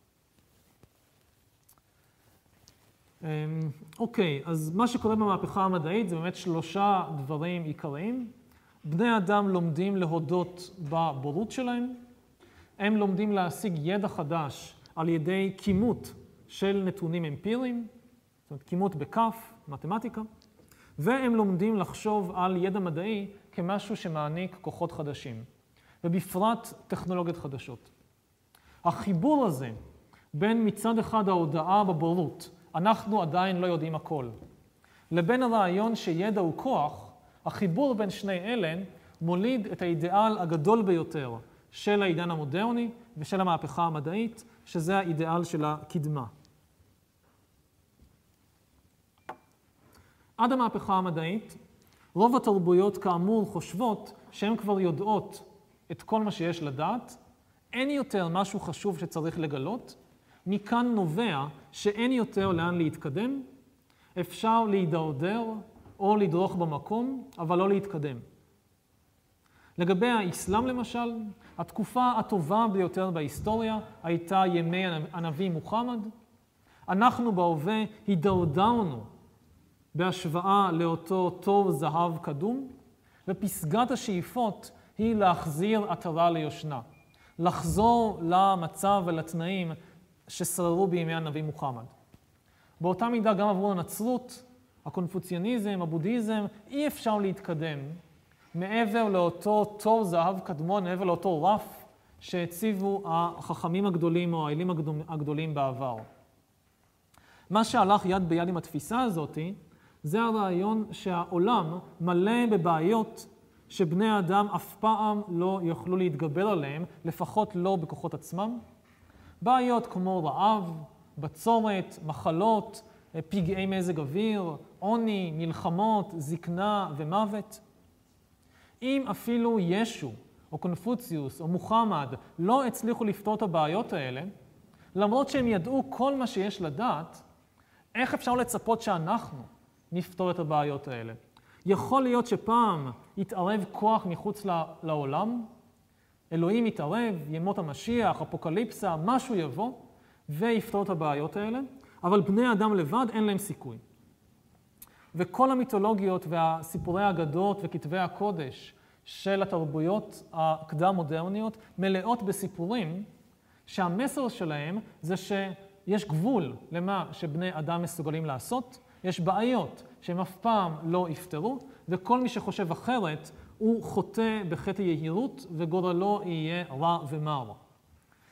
אוקיי, אז מה שקורה במהפכה המדעית זה באמת 3 דברים עיקריים. בני אדם לומדים להודות בבורות שלהם, הם לומדים להשיג ידע חדש על ידי כימות של נתונים אמפיריים, זאת אומרת כימות בכף, מתמטיקה, והם לומדים לחשוב על ידע מדעי כמשהו שמעניק כוחות חדשים, ובפרט טכנולוגיות חדשות. החיבור הזה בין מצד אחד ההודעה בבורות, אנחנו עדיין לא יודעים הכל, לבין הרעיון שידע הוא כוח, החיבור בין שני אלה מוליד את האידיאל הגדול ביותר של העידן המודרני ושל המהפכה המדעית, שזה האידיאל של הקדמה. עד המהפכה המדעית, רוב התרבויות כאמור חושבות שהן כבר יודעות את כל מה שיש לדעת, אין יותר משהו חשוב שצריך לגלות, מכאן נובע שאין יותר לאן להתקדם, אפשר להידרדר או לדרוך במקום, אבל לא להתקדם. לגבי האסלאם למשל, התקופה הטובה ביותר בהיסטוריה הייתה ימי הנביא מוחמד. אנחנו בהווה הידרדרנו בהשוואה לאותו תור זהב קדום, ופסגת השאיפות היא להחזיר עטרה ליושנה, לחזור למצב ולתנאים ששררו בימי הנביא מוחמד. באותה מידה גם עבור הנצרות, הקונפוציאניזם, הבודהיזם, אי אפשר להתקדם מעבר לאותו תור זהב קדמון, מעבר לאותו רף שהציבו החכמים הגדולים או האלים הגדולים בעבר. מה שהלך יד ביד עם התפיסה הזאת, זה הרעיון שהעולם מלא בבעיות שבני האדם אף פעם לא יוכלו להתגבר עליהם, לפחות לא בכוחות עצמם. בעיות כמו רעב, בצורת, מחלות, פגעי מזג אוויר, עוני, מלחמות, זקנה ומוות. אם אפילו ישו או קונפוציוס או מוחמד לא הצליחו לפתור את הבעיות האלה, למרות שהם ידעו כל מה שיש לדעת, איך אפשר לצפות שאנחנו נפתור את הבעיות האלה? יכול להיות שפעם יתערב כוח מחוץ לעולם, אלוהים יתערב, ימות המשיח, אפוקליפסה, משהו יבוא ויפתור את הבעיות האלה, אבל בני אדם לבד אין להם סיכוי. וכל המיתולוגיות והסיפורי האגדות וכתבי הקודש של התרבויות הקדם-מודרניות מלאות בסיפורים שהמסר שלהם זה שיש גבול למה שבני אדם מסוגלים לעשות, יש בעיות שהם אף פעם לא יפתרו, וכל מי שחושב אחרת הוא חוטא בחטא יהירות וגורלו יהיה רע ומר.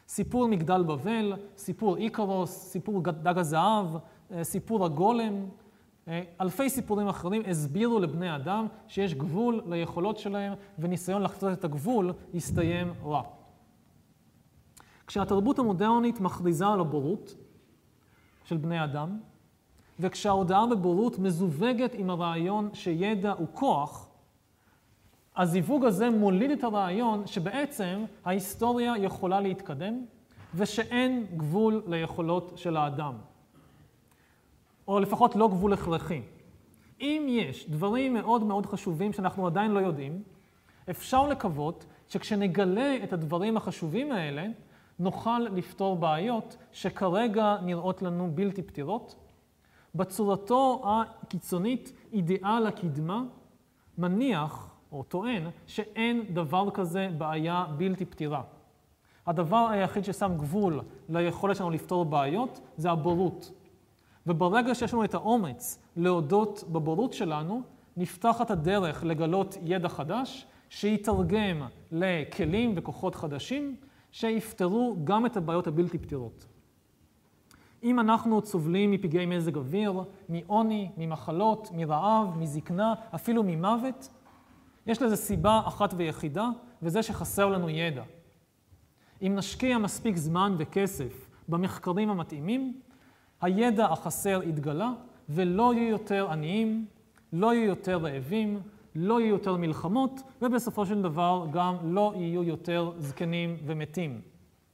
סיפור מגדל בבל, סיפור איקרוס, סיפור דג הזהב, סיפור הגולם, אלפי סיפורים אחרים הסבירו לבני אדם שיש גבול ליכולות שלהם, וניסיון לחצות את הגבול יסתיים רע. כשהתרבות המודרנית מכריזה על הבורות של בני אדם, וכשההודעה בבורות מזווגת עם הרעיון שידע הוא כוח, הזיווג הזה מוליד את הרעיון שבעצם ההיסטוריה יכולה להתקדם, ושאין גבול ליכולות של האדם. או לפחות לא גבול הכרחי. אם יש דברים מאוד מאוד חשובים שאנחנו עדיין לא יודעים, אפשר לקוות שכשנגלה את הדברים החשובים האלה, נוכל לפתור בעיות שכרגע נראות לנו בלתי פתירות. בצורתו הקיצונית, אידיאל הקדמה מניח או טוען שאין דבר כזה בעיה בלתי פתירה. הדבר היחיד ששם גבול ליכולת שלנו לפתור בעיות זה הבורות. וברגע שיש לנו את האומץ להודות בבורות שלנו, נפתחת הדרך לגלות ידע חדש, שיתרגם לכלים וכוחות חדשים, שיפתרו גם את הבעיות הבלתי פתירות. אם אנחנו סובלים מפגעי מזג אוויר, מעוני, ממחלות, מרעב, מזקנה, אפילו ממוות, יש לזה סיבה אחת ויחידה, וזה שחסר לנו ידע. אם נשקיע מספיק זמן וכסף במחקרים המתאימים, הידע החסר יתגלה, ולא יהיו יותר עניים, לא יהיו יותר רעבים, לא יהיו יותר מלחמות, ובסופו של דבר גם לא יהיו יותר זקנים ומתים.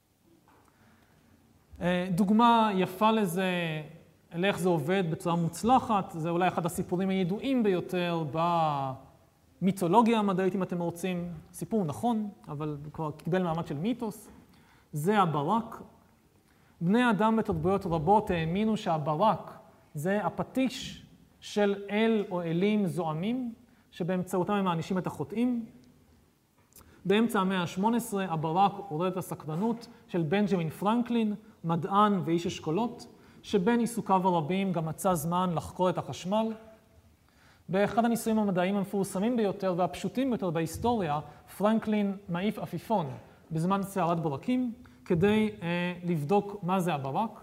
דוגמה יפה לזה, לאיך זה עובד בצורה מוצלחת, זה אולי אחד הסיפורים הידועים ביותר במיתולוגיה המדעית, אם אתם רוצים. סיפור נכון, אבל כבר קיבל מעמד של מיתוס. זה הברק. בני אדם בתרבויות רבות האמינו שהברק זה הפטיש של אל או אלים זועמים, שבאמצעותם הם מענישים את החוטאים. באמצע המאה ה-18 הברק עורר את הסקרנות של בנג'מין פרנקלין, מדען ואיש אשכולות, שבין עיסוקיו הרבים גם מצא זמן לחקור את החשמל. באחד הניסויים המדעיים המפורסמים ביותר והפשוטים ביותר בהיסטוריה, פרנקלין מעיף עפיפון בזמן סערת ברקים, כדי לבדוק מה זה הברק.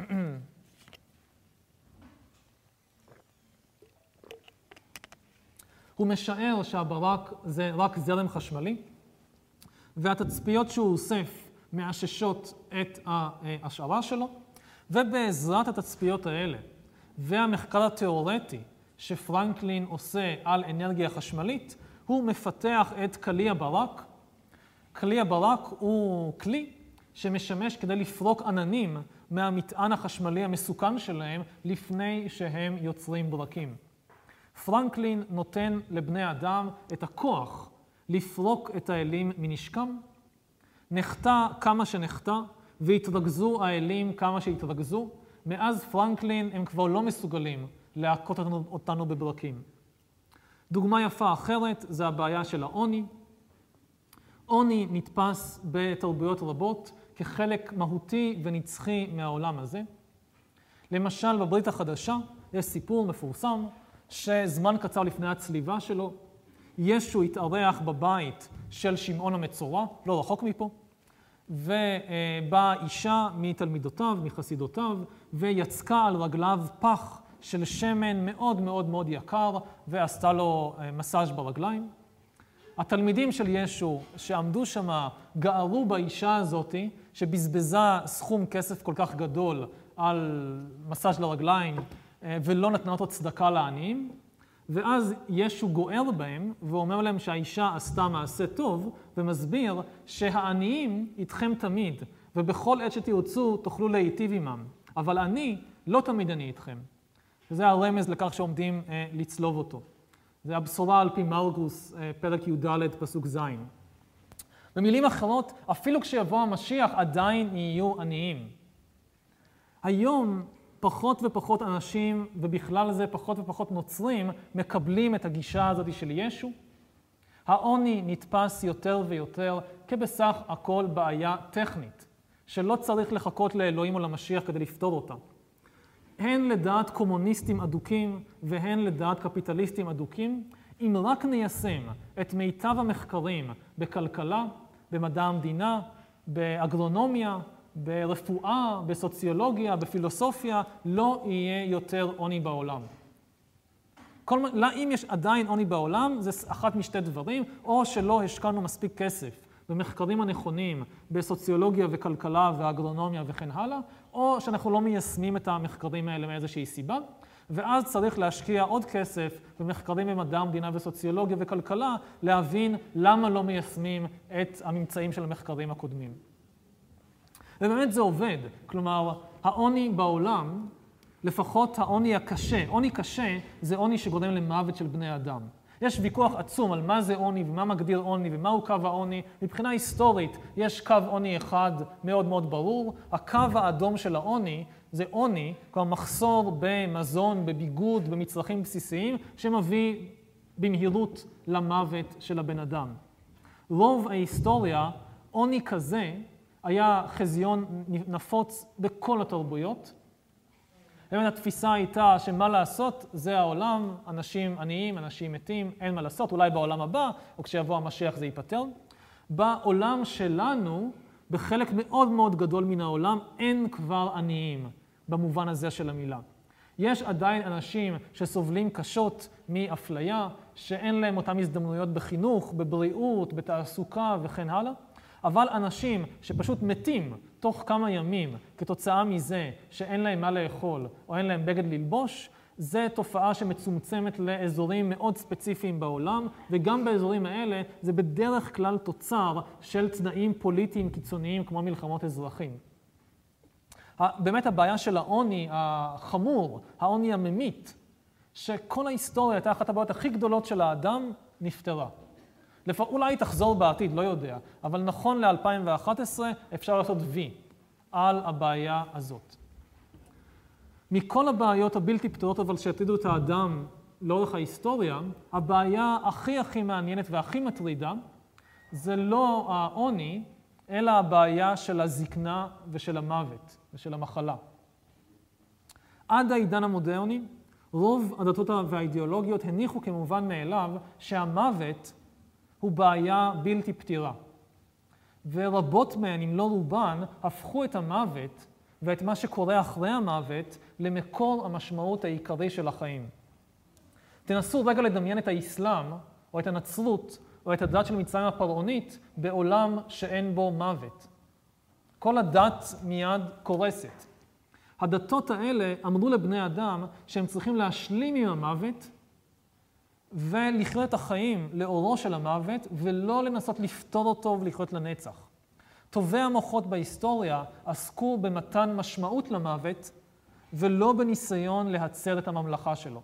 הוא משער שהברק זה רק זרם חשמלי, והתצפיות שהוא אוסף מאששות את ההשערה שלו, ובעזרת התצפיות האלה והמחקר התיאורטי שפרנקלין עושה על אנרגיה חשמלית, הוא מפתח את כלי הברק. כלי הברק הוא כלי שמשמש כדי לפרוק עננים מהמטען החשמלי המסוכן שלהם לפני שהם יוצרים ברקים. פרנקלין נותן לבני אדם את הכוח לפרוק את האלים מנשקם. נחתה כמה שנחתה והתרכזו האלים כמה שהתרכזו. מאז פרנקלין הם כבר לא מסוגלים להכות אותנו בברקים. דוגמה יפה אחרת זה הבעיה של העוני. עוני נתפס בתרבויות רבות כחלק מהותי ונצחי מהעולם הזה. למשל, בברית החדשה יש סיפור מפורסם שזמן קצר לפני הצליבה שלו, ישו התארח בבית של שמעון המצורע, לא רחוק מפה, ובאה אישה מתלמידותיו, מחסידותיו, ויצקה על רגליו פח של שמן מאוד מאוד מאוד יקר, ועשתה לו מסאז' ברגליים. התלמידים של ישו שעמדו שם גערו באישה הזאת, שבזבזה סכום כסף כל כך גדול על מסאז' לרגליים, ולא נתנה אותו צדקה לעניים. ואז ישו גוער בהם ואומר להם שהאישה עשתה מעשה טוב, ומסביר שהעניים איתכם תמיד, ובכל עת שתרצו תוכלו להיטיב עמם. אבל לא תמיד אני איתכם. וזה הרמז לכך שעומדים לצלוב אותו. זה הבשורה על פי מרקוס, פרק י"ד, פסוק ז'. במילים אחרות, אפילו כשיבוא המשיח עדיין יהיו עניים. היום פחות ופחות אנשים, ובכלל זה פחות ופחות נוצרים, מקבלים את הגישה הזאת של ישו. העוני נתפס יותר ויותר כבסך הכל בעיה טכנית, שלא צריך לחכות לאלוהים או למשיח כדי לפתור אותה. הן לדעת קומוניסטים אדוקים והן לדעת קפיטליסטים אדוקים, אם רק ניישם את מיטב המחקרים בכלכלה, במדע המדינה, באגרונומיה, ברפואה, בסוציולוגיה, בפילוסופיה, לא יהיה יותר עוני בעולם. אם יש עדיין עוני בעולם, זה אחת משתי דברים, או שלא השקענו מספיק כסף במחקרים הנכונים, בסוציולוגיה וכלכלה ואגרונומיה וכן הלאה, או שאנחנו לא מיישמים את המחקרים האלה מאיזושהי סיבה, ואז צריך להשקיע עוד כסף במחקרים במדע המדינה וסוציולוגיה וכלכלה, להבין למה לא מיישמים את הממצאים של המחקרים הקודמים. ובאמת זה עובד, כלומר, העוני בעולם, לפחות העוני הקשה, עוני קשה זה עוני שגורם למוות של בני אדם. יש ויכוח עצום על מה זה עוני ומה מגדיר עוני ומהו קו העוני. מבחינה היסטורית יש קו עוני אחד מאוד מאוד ברור. הקו האדום של העוני זה עוני, כלומר מחסור במזון, בביגוד, במצרכים בסיסיים, שמביא במהירות למוות של הבן אדם. רוב ההיסטוריה, עוני כזה היה חזיון נפוץ בכל התרבויות. באמת התפיסה הייתה שמה לעשות, זה העולם, אנשים עניים, אנשים מתים, אין מה לעשות, אולי בעולם הבא, או כשיבוא המשיח זה ייפטר. בעולם שלנו, בחלק מאוד מאוד גדול מן העולם, אין כבר עניים, במובן הזה של המילה. יש עדיין אנשים שסובלים קשות מאפליה, שאין להם אותם הזדמנויות בחינוך, בבריאות, בתעסוקה וכן הלאה. אבל אנשים שפשוט מתים תוך כמה ימים כתוצאה מזה שאין להם מה לאכול או אין להם בגד ללבוש, זה תופעה שמצומצמת לאזורים מאוד ספציפיים בעולם, וגם באזורים האלה זה בדרך כלל תוצר של תנאים פוליטיים קיצוניים כמו מלחמות אזרחים. באמת הבעיה של העוני החמור, העוני הממית, שכל ההיסטוריה הייתה אחת הבעיות הכי גדולות של האדם, נפטרה. אולי תחזור בעתיד, לא יודע, אבל נכון ל-2011 אפשר לעשות וי על הבעיה הזאת. מכל הבעיות הבלתי פתורות אבל שהטרידו את האדם לאורך ההיסטוריה, הבעיה הכי מעניינת והכי מטרידה זה לא העוני, אלא הבעיה של הזקנה ושל המוות ושל המחלה. עד העידן המודרני, רוב הדתות והאידיאולוגיות הניחו כמובן מאליו שהמוות הוא בעיה בלתי פתירה. ורבות מהן, אם לא רובן, הפכו את המוות ואת מה שקורה אחרי המוות למקור המשמעות העיקרי של החיים. תנסו רגע לדמיין את האסלאם, או את הנצרות, או את הדת של מצרים הפרעונית, בעולם שאין בו מוות. כל הדת מיד קורסת. הדתות האלה אמרו לבני אדם שהם צריכים להשלים עם המוות, ולחיות את החיים לאורו של המוות, ולא לנסות לפתור אותו ולחיות לנצח. טובי המוחות בהיסטוריה עסקו במתן משמעות למוות, ולא בניסיון להצר את הממלכה שלו.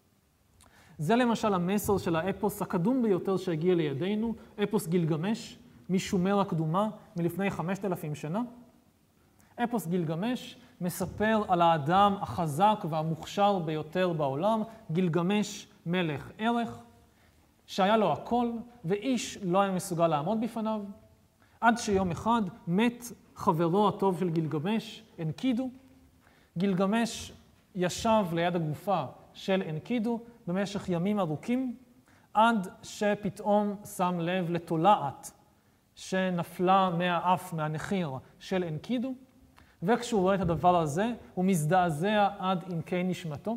זה למשל המסר של האפוס הקדום ביותר שהגיע לידינו, אפוס גילגמש, משומר הקדומה, מלפני 5,000 שנה. אפוס גילגמש מספר על האדם החזק והמוכשר ביותר בעולם, גילגמש מלך ערך, שהיה לו הכל, ואיש לא היה מסוגל לעמוד בפניו, עד שיום אחד מת חברו הטוב של גילגמש, אנקידו. גילגמש ישב ליד הגופה של אנקידו במשך ימים ארוכים, עד שפתאום שם לב לתולעת שנפלה מהאף, מהנחיר של אנקידו, וכשהוא רואה את הדבר הזה, הוא מזדעזע עד עמקי נשמתו,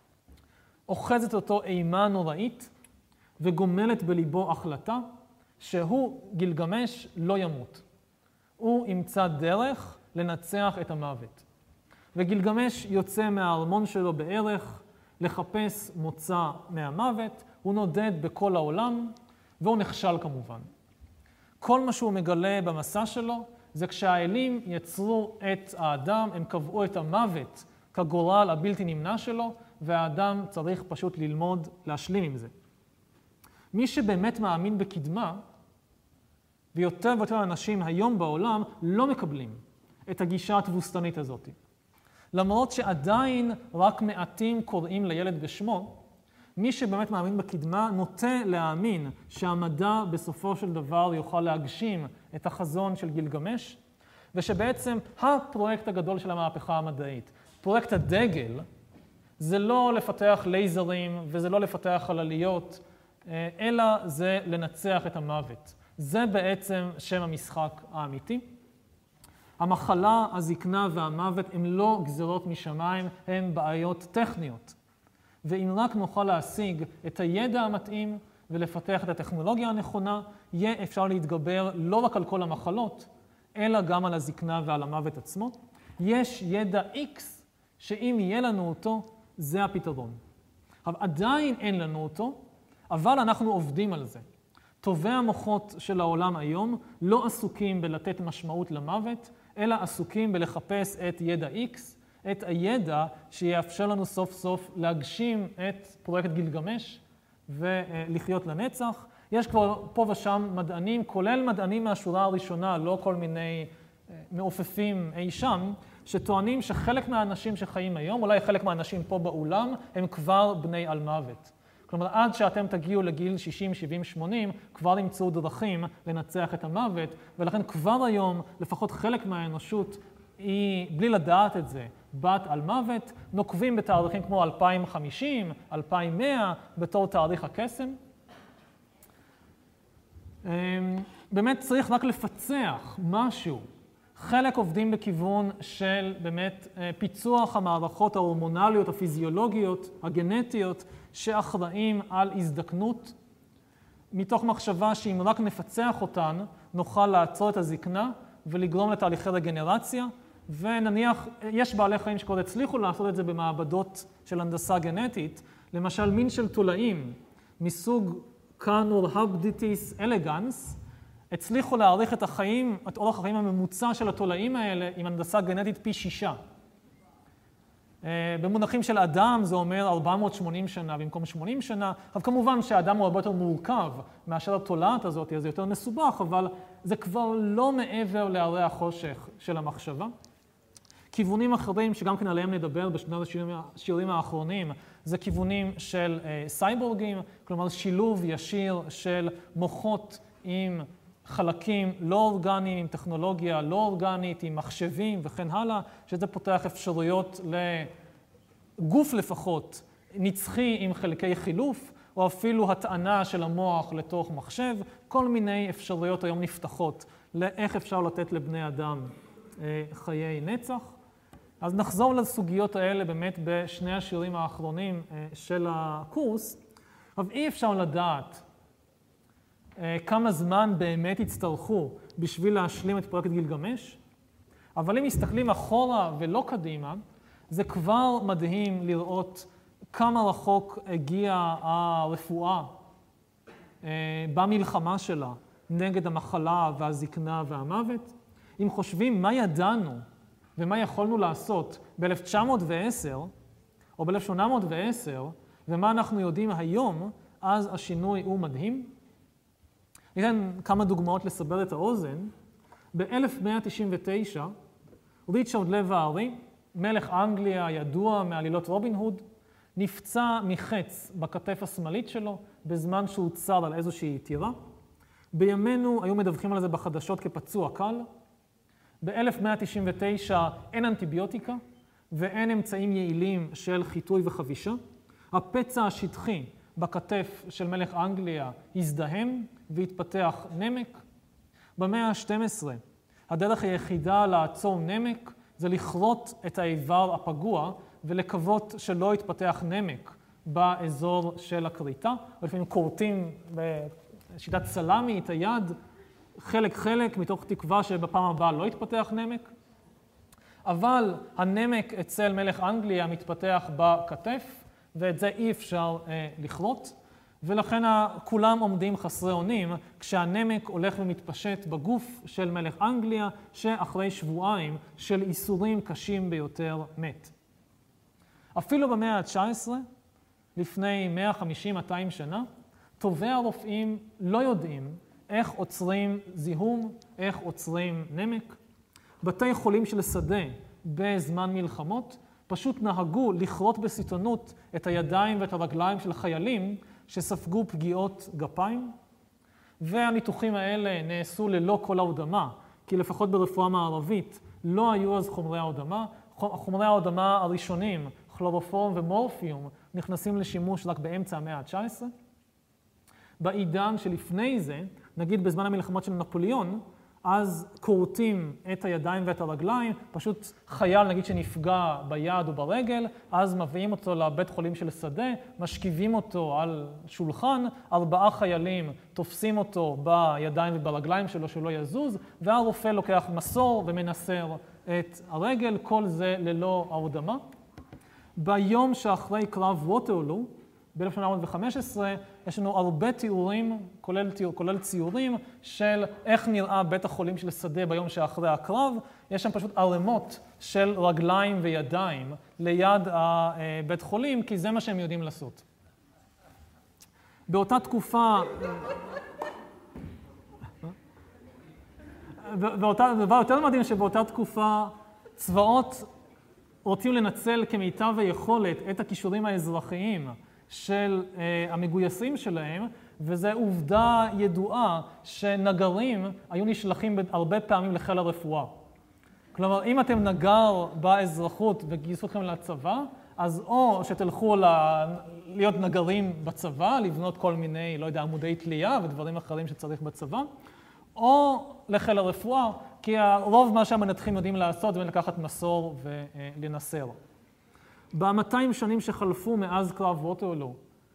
אוחזת אותו אימה נוראית, וגומלת בליבו החלטה שהוא, גילגמש, לא ימות. הוא ימצא דרך לנצח את המוות. וגילגמש יוצא מהארמון שלו בערך לחפש מוצא מהמוות, הוא נודד בכל העולם, והוא נכשל כמובן. כל מה שהוא מגלה במסע שלו, זה כשהאלים יצרו את האדם, הם קבעו את המוות כגורל הבלתי נמנע שלו, והאדם צריך פשוט ללמוד להשלים עם זה. מי שבאמת מאמין בקדמה, ויותר ויותר אנשים היום בעולם לא מקבלים את הגישה התבוסתנית הזאת. למרות שעדיין רק מעטים קוראים לילד בשמו, מי שבאמת מאמין בקדמה נוטה להאמין שהמדע בסופו של דבר יוכל להגשים את החזון של גילגמש, ושבעצם הפרויקט הגדול של המהפכה המדעית, פרויקט הדגל, זה לא לפתח לייזרים וזה לא לפתח חלליות, אלא זה לנצח את המוות. זה בעצם שם המשחק האמיתי. המחלה, הזקנה והמוות הם לא גזרות משמיים, הם בעיות טכניות. ואם רק נוכל להשיג את הידע המתאים ולפתח את הטכנולוגיה הנכונה, יהיה אפשר להתגבר לא רק על כל המחלות, אלא גם על הזקנה ועל המוות עצמו. יש ידע X שאם יהיה לנו אותו, זה הפתרון. אבל עדיין אין לנו אותו, אבל אנחנו עובדים על זה. טובי המוחות של העולם היום לא עסוקים בלתת משמעות למוות, אלא עסוקים בלחפש את ידע X, את הידע שיאפשר לנו סוף סוף להגשים את פרויקט גילגמש ולחיות לנצח. יש כבר פה ושם מדענים, כולל מדענים מהשורה הראשונה, לא כל מיני מעופפים אי שם, שטוענים שחלק מהאנשים שחיים היום, אולי חלק מהאנשים פה באולם, הם כבר בני על מוות. כלומר, עד שאתם תגיעו לגיל 60, 70, 80, כבר ימצאו דרכים לנצח את המוות, ולכן כבר היום, לפחות חלק מהאנושות, היא, בלי לדעת את זה, בת על מוות, נוקבים בתאריכים כמו 2050, 2100, בתור תאריך הקסם. באמת צריך רק לפצח משהו. חלק עובדים בכיוון של באמת פיצוח המערכות ההורמונליות, הפיזיולוגיות, הגנטיות, שאחראים על הזדקנות, מתוך מחשבה שאם רק נפצח אותן, נוכל לעצור את הזקנה ולגרום לתהליכי רגנרציה, ונניח, יש בעלי חיים שכבר הצליחו לעשות את זה במעבדות של הנדסה גנטית, למשל מין של תולעים מסוג קאנורהבדיטיס אלגנס, הצליחו להאריך את החיים, את אורך החיים הממוצע של התולעים האלה עם הנדסה גנטית פי 6. במונחים של אדם זה אומר 480 שנה במקום 80 שנה, אבל כמובן שהאדם הוא הרבה יותר מורכב מאשר התולעת הזאת, אז זה יותר מסובך, אבל זה כבר לא מעבר להרי החושך של המחשבה. כיוונים אחרים שגם כן עליהם נדבר בשני השיעורים האחרונים, זה כיוונים של סייבורגים, כלומר שילוב ישיר של מוחות עם חלקים לא אורגניים, עם טכנולוגיה לא אורגנית, עם מחשבים וכן הלאה, שזה פותח אפשרויות לגוף לפחות נצחי עם חלקי חילוף, או אפילו הטענה של המוח לתוך מחשב, כל מיני אפשרויות היום נפתחות לאיך אפשר לתת לבני אדם חיי נצח. אז נחזור לסוגיות האלה באמת בשני השיעורים האחרונים של הקורס, אבל אי אפשר לדעת כמה זמן באמת יצטרכו בשביל להשלים את פרויקט גילגמש, אבל אם מסתכלים אחורה ולא קדימה, זה כבר מדהים לראות כמה רחוק הגיעה הרפואה במלחמה שלה נגד המחלה והזקנה והמוות. אם חושבים מה ידענו ומה יכולנו לעשות ב-1910 או ב-1810, ומה אנחנו יודעים היום, אז השינוי הוא מדהים. ניתן כמה דוגמאות לסבר את האוזן. ב-1199, ריצ'רד לב הארי, מלך אנגליה ידוע מעלילות רובין הוד, נפצע מחץ בכתף השמאלית שלו בזמן שהוא צר על איזושהי טירה. בימינו היו מדווחים על זה בחדשות כפצוע קל. ב-1199 אין אנטיביוטיקה ואין אמצעים יעילים של חיטוי וחבישה. הפצע השטחי בכתף של מלך אנגליה הזדהם והתפתח נמק. במאה ה-12 הדרך היחידה לעצור נמק זה לכרות את האיבר הפגוע ולקוות שלא יתפתח נמק באזור של הכריתה. ולפעמים כורתים בשיטת סלמי את היד חלק מתוך תקווה שבפעם הבאה לא יתפתח נמק. אבל הנמק אצל מלך אנגליה מתפתח בכתף, ואת זה אי אפשר לכרות. ולכן כולם עומדים חסרי אונים כשהנמק הולך ומתפשט בגוף של מלך אנגליה, שאחרי שבועיים של איסורים קשים ביותר מת. אפילו במאה ה-19, לפני 150-200 שנה, טובי הרופאים לא יודעים איך עוצרים זיהום, איך עוצרים נמק. בתי חולים של שדה בזמן מלחמות פשוט נהגו לכרות בסיטונות את הידיים ואת הרגליים של חיילים שספגו פגיעות גפיים, והניתוחים האלה נעשו ללא כל ההרדמה, כי לפחות ברפואה מערבית לא היו אז חומרי ההרדמה. חומרי ההרדמה הראשונים, כלורופורם ומורפיום, נכנסים לשימוש רק באמצע המאה ה-19. בעידן שלפני זה, נגיד בזמן המלחמות של נפוליאון, אז כורתים את הידיים ואת הרגליים, פשוט חייל נגיד שנפגע ביד או ברגל, אז מביאים אותו לבית חולים של שדה, משכיבים אותו על שולחן, 4 חיילים תופסים אותו בידיים וברגליים שלו שלא יזוז, והרופא לוקח מסור ומנסר את הרגל, כל זה ללא הרדמה. ביום שאחרי קרב ווטרלו, ב-1815, יש לנו הרבה תיאורים, כולל ציורים, של איך נראה בית החולים של שדה ביום שאחרי הקרב. יש שם פשוט ערימות של רגליים וידיים ליד הבית חולים, כי זה מה שהם יודעים לעשות. באותה תקופה, דבר יותר מדהים שבאותה תקופה צבאות רוצים לנצל כמיטב היכולת את הכישורים האזרחיים של המגויסים שלהם, וזו עובדה ידועה שנגרים היו נשלחים הרבה פעמים לחיל הרפואה. כלומר, אם אתם נגר באזרחות וגייסו אתכם לצבא, אז או שתלכו להיות נגרים בצבא, לבנות כל מיני, לא יודע, עמודי תלייה ודברים אחרים שצריך בצבא, או לחיל הרפואה, כי הרוב מה שהמנתחים יודעים לעשות זה לקחת מסור ולנסר. ב-200 שנים שחלפו מאז קרב ווטרלו,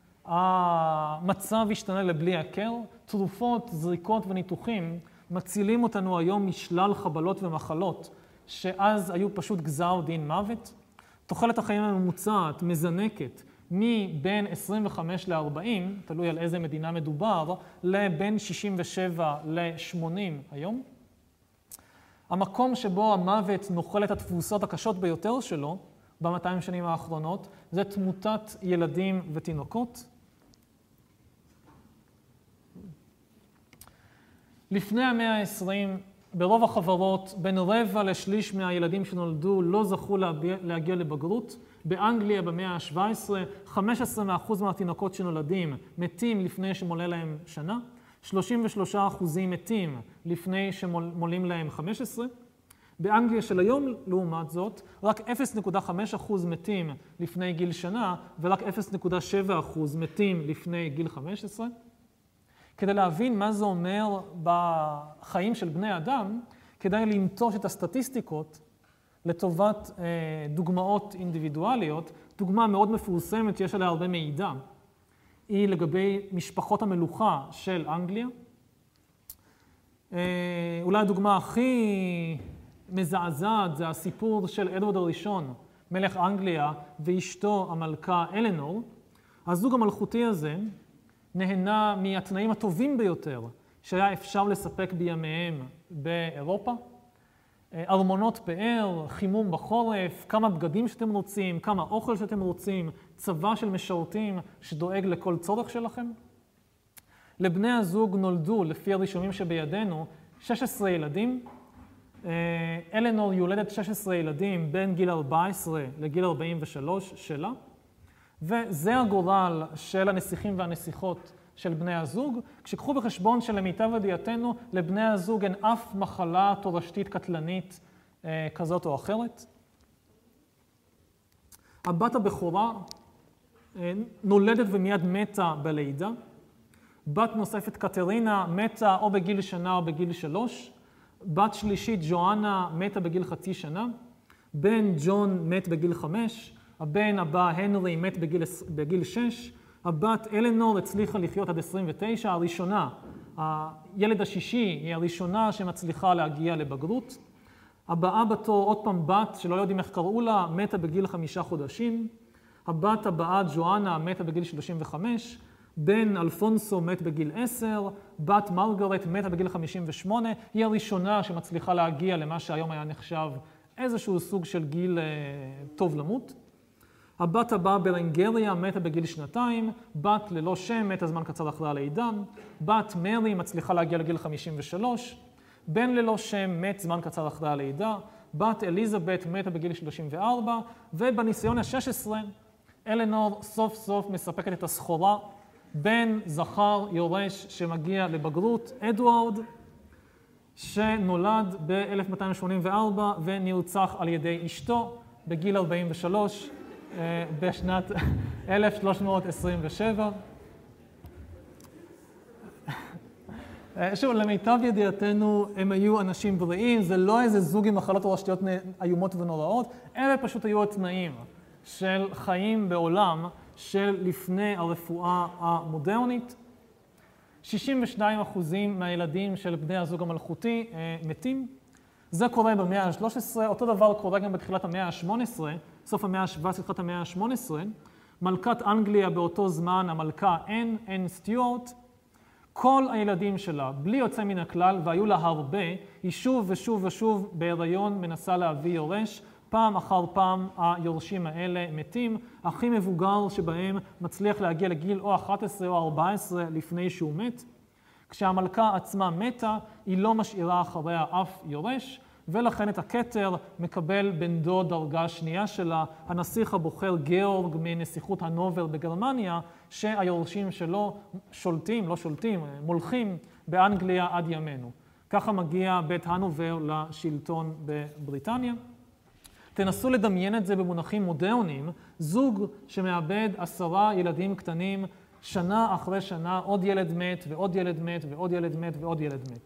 המצב השתנה לבלי הכר, תרופות, זריקות וניתוחים מצילים אותנו היום משלל חבלות ומחלות, שאז היו פשוט גזר דין מוות. תוחלת החיים הממוצעת מזנקת מבין 25 ל-40, תלוי על איזה מדינה מדובר, לבין 67 ל-80 היום. המקום שבו המוות נוחל את התבוסות הקשות ביותר שלו, ב-200 שנים האחרונות, זה תמותת ילדים ותינוקות. לפני המאה ה-20, ברוב החברות, בין רבע לשליש מהילדים שנולדו לא זכו להגיע לבגרות. באנגליה במאה ה-17, 15% מהתינוקות שנולדים מתים לפני שמולא להם שנה, 33% מתים לפני שמולים להם 15. באנגליה של היום, לעומת זאת, רק 0.5% מתים לפני גיל שנה, ורק 0.7% מתים לפני גיל 15. כדי להבין מה זה אומר בחיים של בני אדם, כדאי לנטוש את הסטטיסטיקות לטובת דוגמאות אינדיבידואליות. דוגמה מאוד מפורסמת שיש עליה הרבה מידע, היא לגבי משפחות המלוכה של אנגליה. אולי הדוגמה הכי מזעזעת זה הסיפור של אדוארד הראשון, מלך אנגליה, ואשתו המלכה אלנור. הזוג המלכותי הזה נהנה מהתנאים הטובים ביותר שהיה אפשר לספק בימיהם באירופה. ארמונות פאר, חימום בחורף, כמה בגדים שאתם רוצים, כמה אוכל שאתם רוצים, צבא של משרתים שדואג לכל צורך שלכם. לבני הזוג נולדו, לפי הרישומים שבידינו, 16 ילדים. אלנור יולדת 16 ילדים בין גיל 14 לגיל 43 שלה. וזה הגורל של הנסיכים והנסיכות של בני הזוג, כשקחו בחשבון שלמיטב ידיעתנו לבני הזוג אין אף מחלה תורשתית קטלנית כזאת או אחרת. הבת הבכורה נולדת ומיד מתה בלידה. בת נוספת קטרינה מתה או בגיל שנה או בגיל 3. בת שלישית ג'ואנה מתה בגיל חצי שנה. בן ג'ון מת בגיל 5. הבן הבא הנרי מת בגיל 6. הבת אלנור הצליחה לחיות עד 29, הראשונה, הילד השישי היא הראשונה שמצליחה להגיע לבגרות. הבאה בתור, עוד פעם בת, שלא יודעים איך קראו לה, מתה בגיל 5 חודשים. הבת הבאה, ג'ואנה, מתה בגיל 35. בן אלפונסו מת בגיל 10. בת מרגרט מתה בגיל 58. היא הראשונה שמצליחה להגיע למה שהיום היה נחשב איזשהו סוג של גיל טוב למות. הבת הבאה ברנגריה מתה בגיל 2, בת ללא שם מתה זמן קצר אחרי הלידה, בת מרי מצליחה להגיע לגיל 53, בן ללא שם מת זמן קצר אחרי הלידה, בת אליזבת מתה בגיל 34, ובניסיון ה-16, אלנור סוף סוף מספקת את הסחורה, בן זכר יורש שמגיע לבגרות, אדוארד, שנולד ב-1284 ונרצח על ידי אשתו בגיל 43, בשנת 1327. שוב, למיטב ידיעתנו הם היו אנשים בריאים, זה לא איזה זוג עם מחלות תורשתיות איומות ונוראות, אלה פשוט היו התנאים של חיים בעולם של לפני הרפואה המודרנית. 62% מהילדים של בני הזוג המלכותי מתים. זה קורה במאה ה-13, אותו דבר קורה גם בתחילת המאה ה-18, סוף המאה ה-17, תחילת המאה ה-18. מלכת אנגליה באותו זמן, המלכה אן סטיוארט, כל הילדים שלה, בלי יוצא מן הכלל, והיו לה הרבה, היא שוב ושוב ושוב בהיריון מנסה להביא יורש, פעם אחר פעם היורשים האלה מתים, הכי מבוגר שבהם מצליח להגיע לגיל או 11 או 14 לפני שהוא מת. כשהמלכה עצמה מתה, היא לא משאירה אחריה אף יורש, ולכן את הכתר מקבל בן דוד דרגה שנייה שלה, הנסיך הבוחר גאורג מנסיכות הנובר בגרמניה, שהיורשים שלו מולכים באנגליה עד ימינו. ככה מגיע בית הנובר לשלטון בבריטניה. תנסו לדמיין את זה במונחים מודרניים, זוג שמאבד 10 ילדים קטנים, שנה אחרי שנה, עוד ילד מת ועוד ילד מת ועוד ילד מת ועוד ילד מת.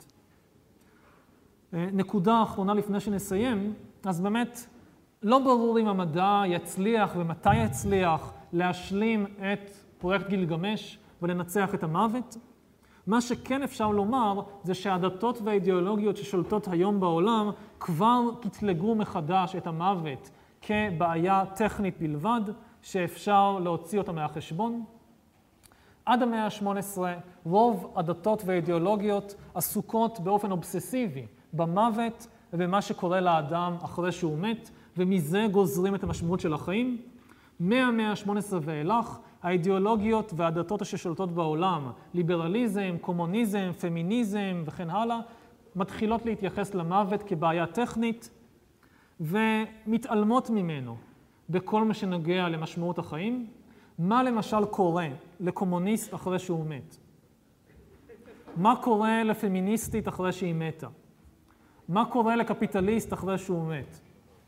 נקודה אחרונה לפני שנסיים, אז באמת לא ברור אם המדע יצליח ומתי יצליח להשלים את פרויקט גילגמש ולנצח את המוות. מה שכן אפשר לומר זה שהדתות והאידיאולוגיות ששולטות היום בעולם כבר קטלגו מחדש את המוות כבעיה טכנית בלבד, שאפשר להוציא אותה מהחשבון. עד המאה ה-18 רוב הדתות והאידיאולוגיות עסוקות באופן אובססיבי במוות ובמה שקורה לאדם אחרי שהוא מת, ומזה גוזרים את המשמעות של החיים. מהמאה ה-18 ואילך, האידיאולוגיות והדתות ששולטות בעולם, ליברליזם, קומוניזם, פמיניזם וכן הלאה, מתחילות להתייחס למוות כבעיה טכנית ומתעלמות ממנו בכל מה שנוגע למשמעות החיים. מה למשל קורה לקומוניסט אחרי שהוא מת? מה קורה לפמיניסטית אחרי שהיא מתה? מה קורה לקפיטליסט אחרי שהוא מת?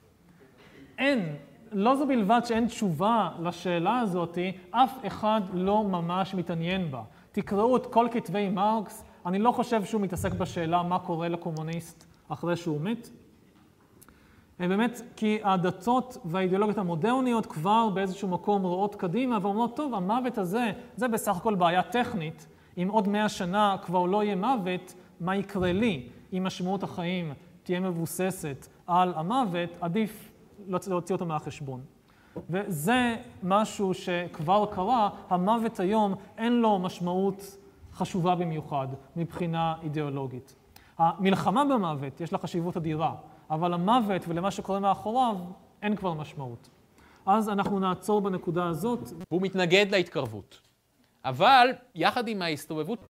לא זו בלבד שאין תשובה לשאלה הזאת, אף אחד לא ממש מתעניין בה. תקראו את כל כתבי מרקס, אני לא חושב שהוא מתעסק בשאלה מה קורה לקומוניסט אחרי שהוא מת. באמת, כי הדתות והאידיאולוגיות המודרניות כבר באיזשהו מקום רואות קדימה ואומרות, טוב, המוות הזה, זה בסך הכל בעיה טכנית. אם עוד 100 שנה כבר לא יהיה מוות, מה יקרה לי? אם משמעות החיים תהיה מבוססת על המוות, עדיף להוציא אותו מהחשבון. וזה משהו שכבר קרה, המוות היום אין לו משמעות חשובה במיוחד מבחינה אידיאולוגית. המלחמה במוות יש לה חשיבות אדירה, אבל המוות ולמה שקורה מאחוריו אין כבר משמעות. אז אנחנו נעצור בנקודה הזאת. הוא מתנגד להתקרבות. אבל יחד עם ההסתובבות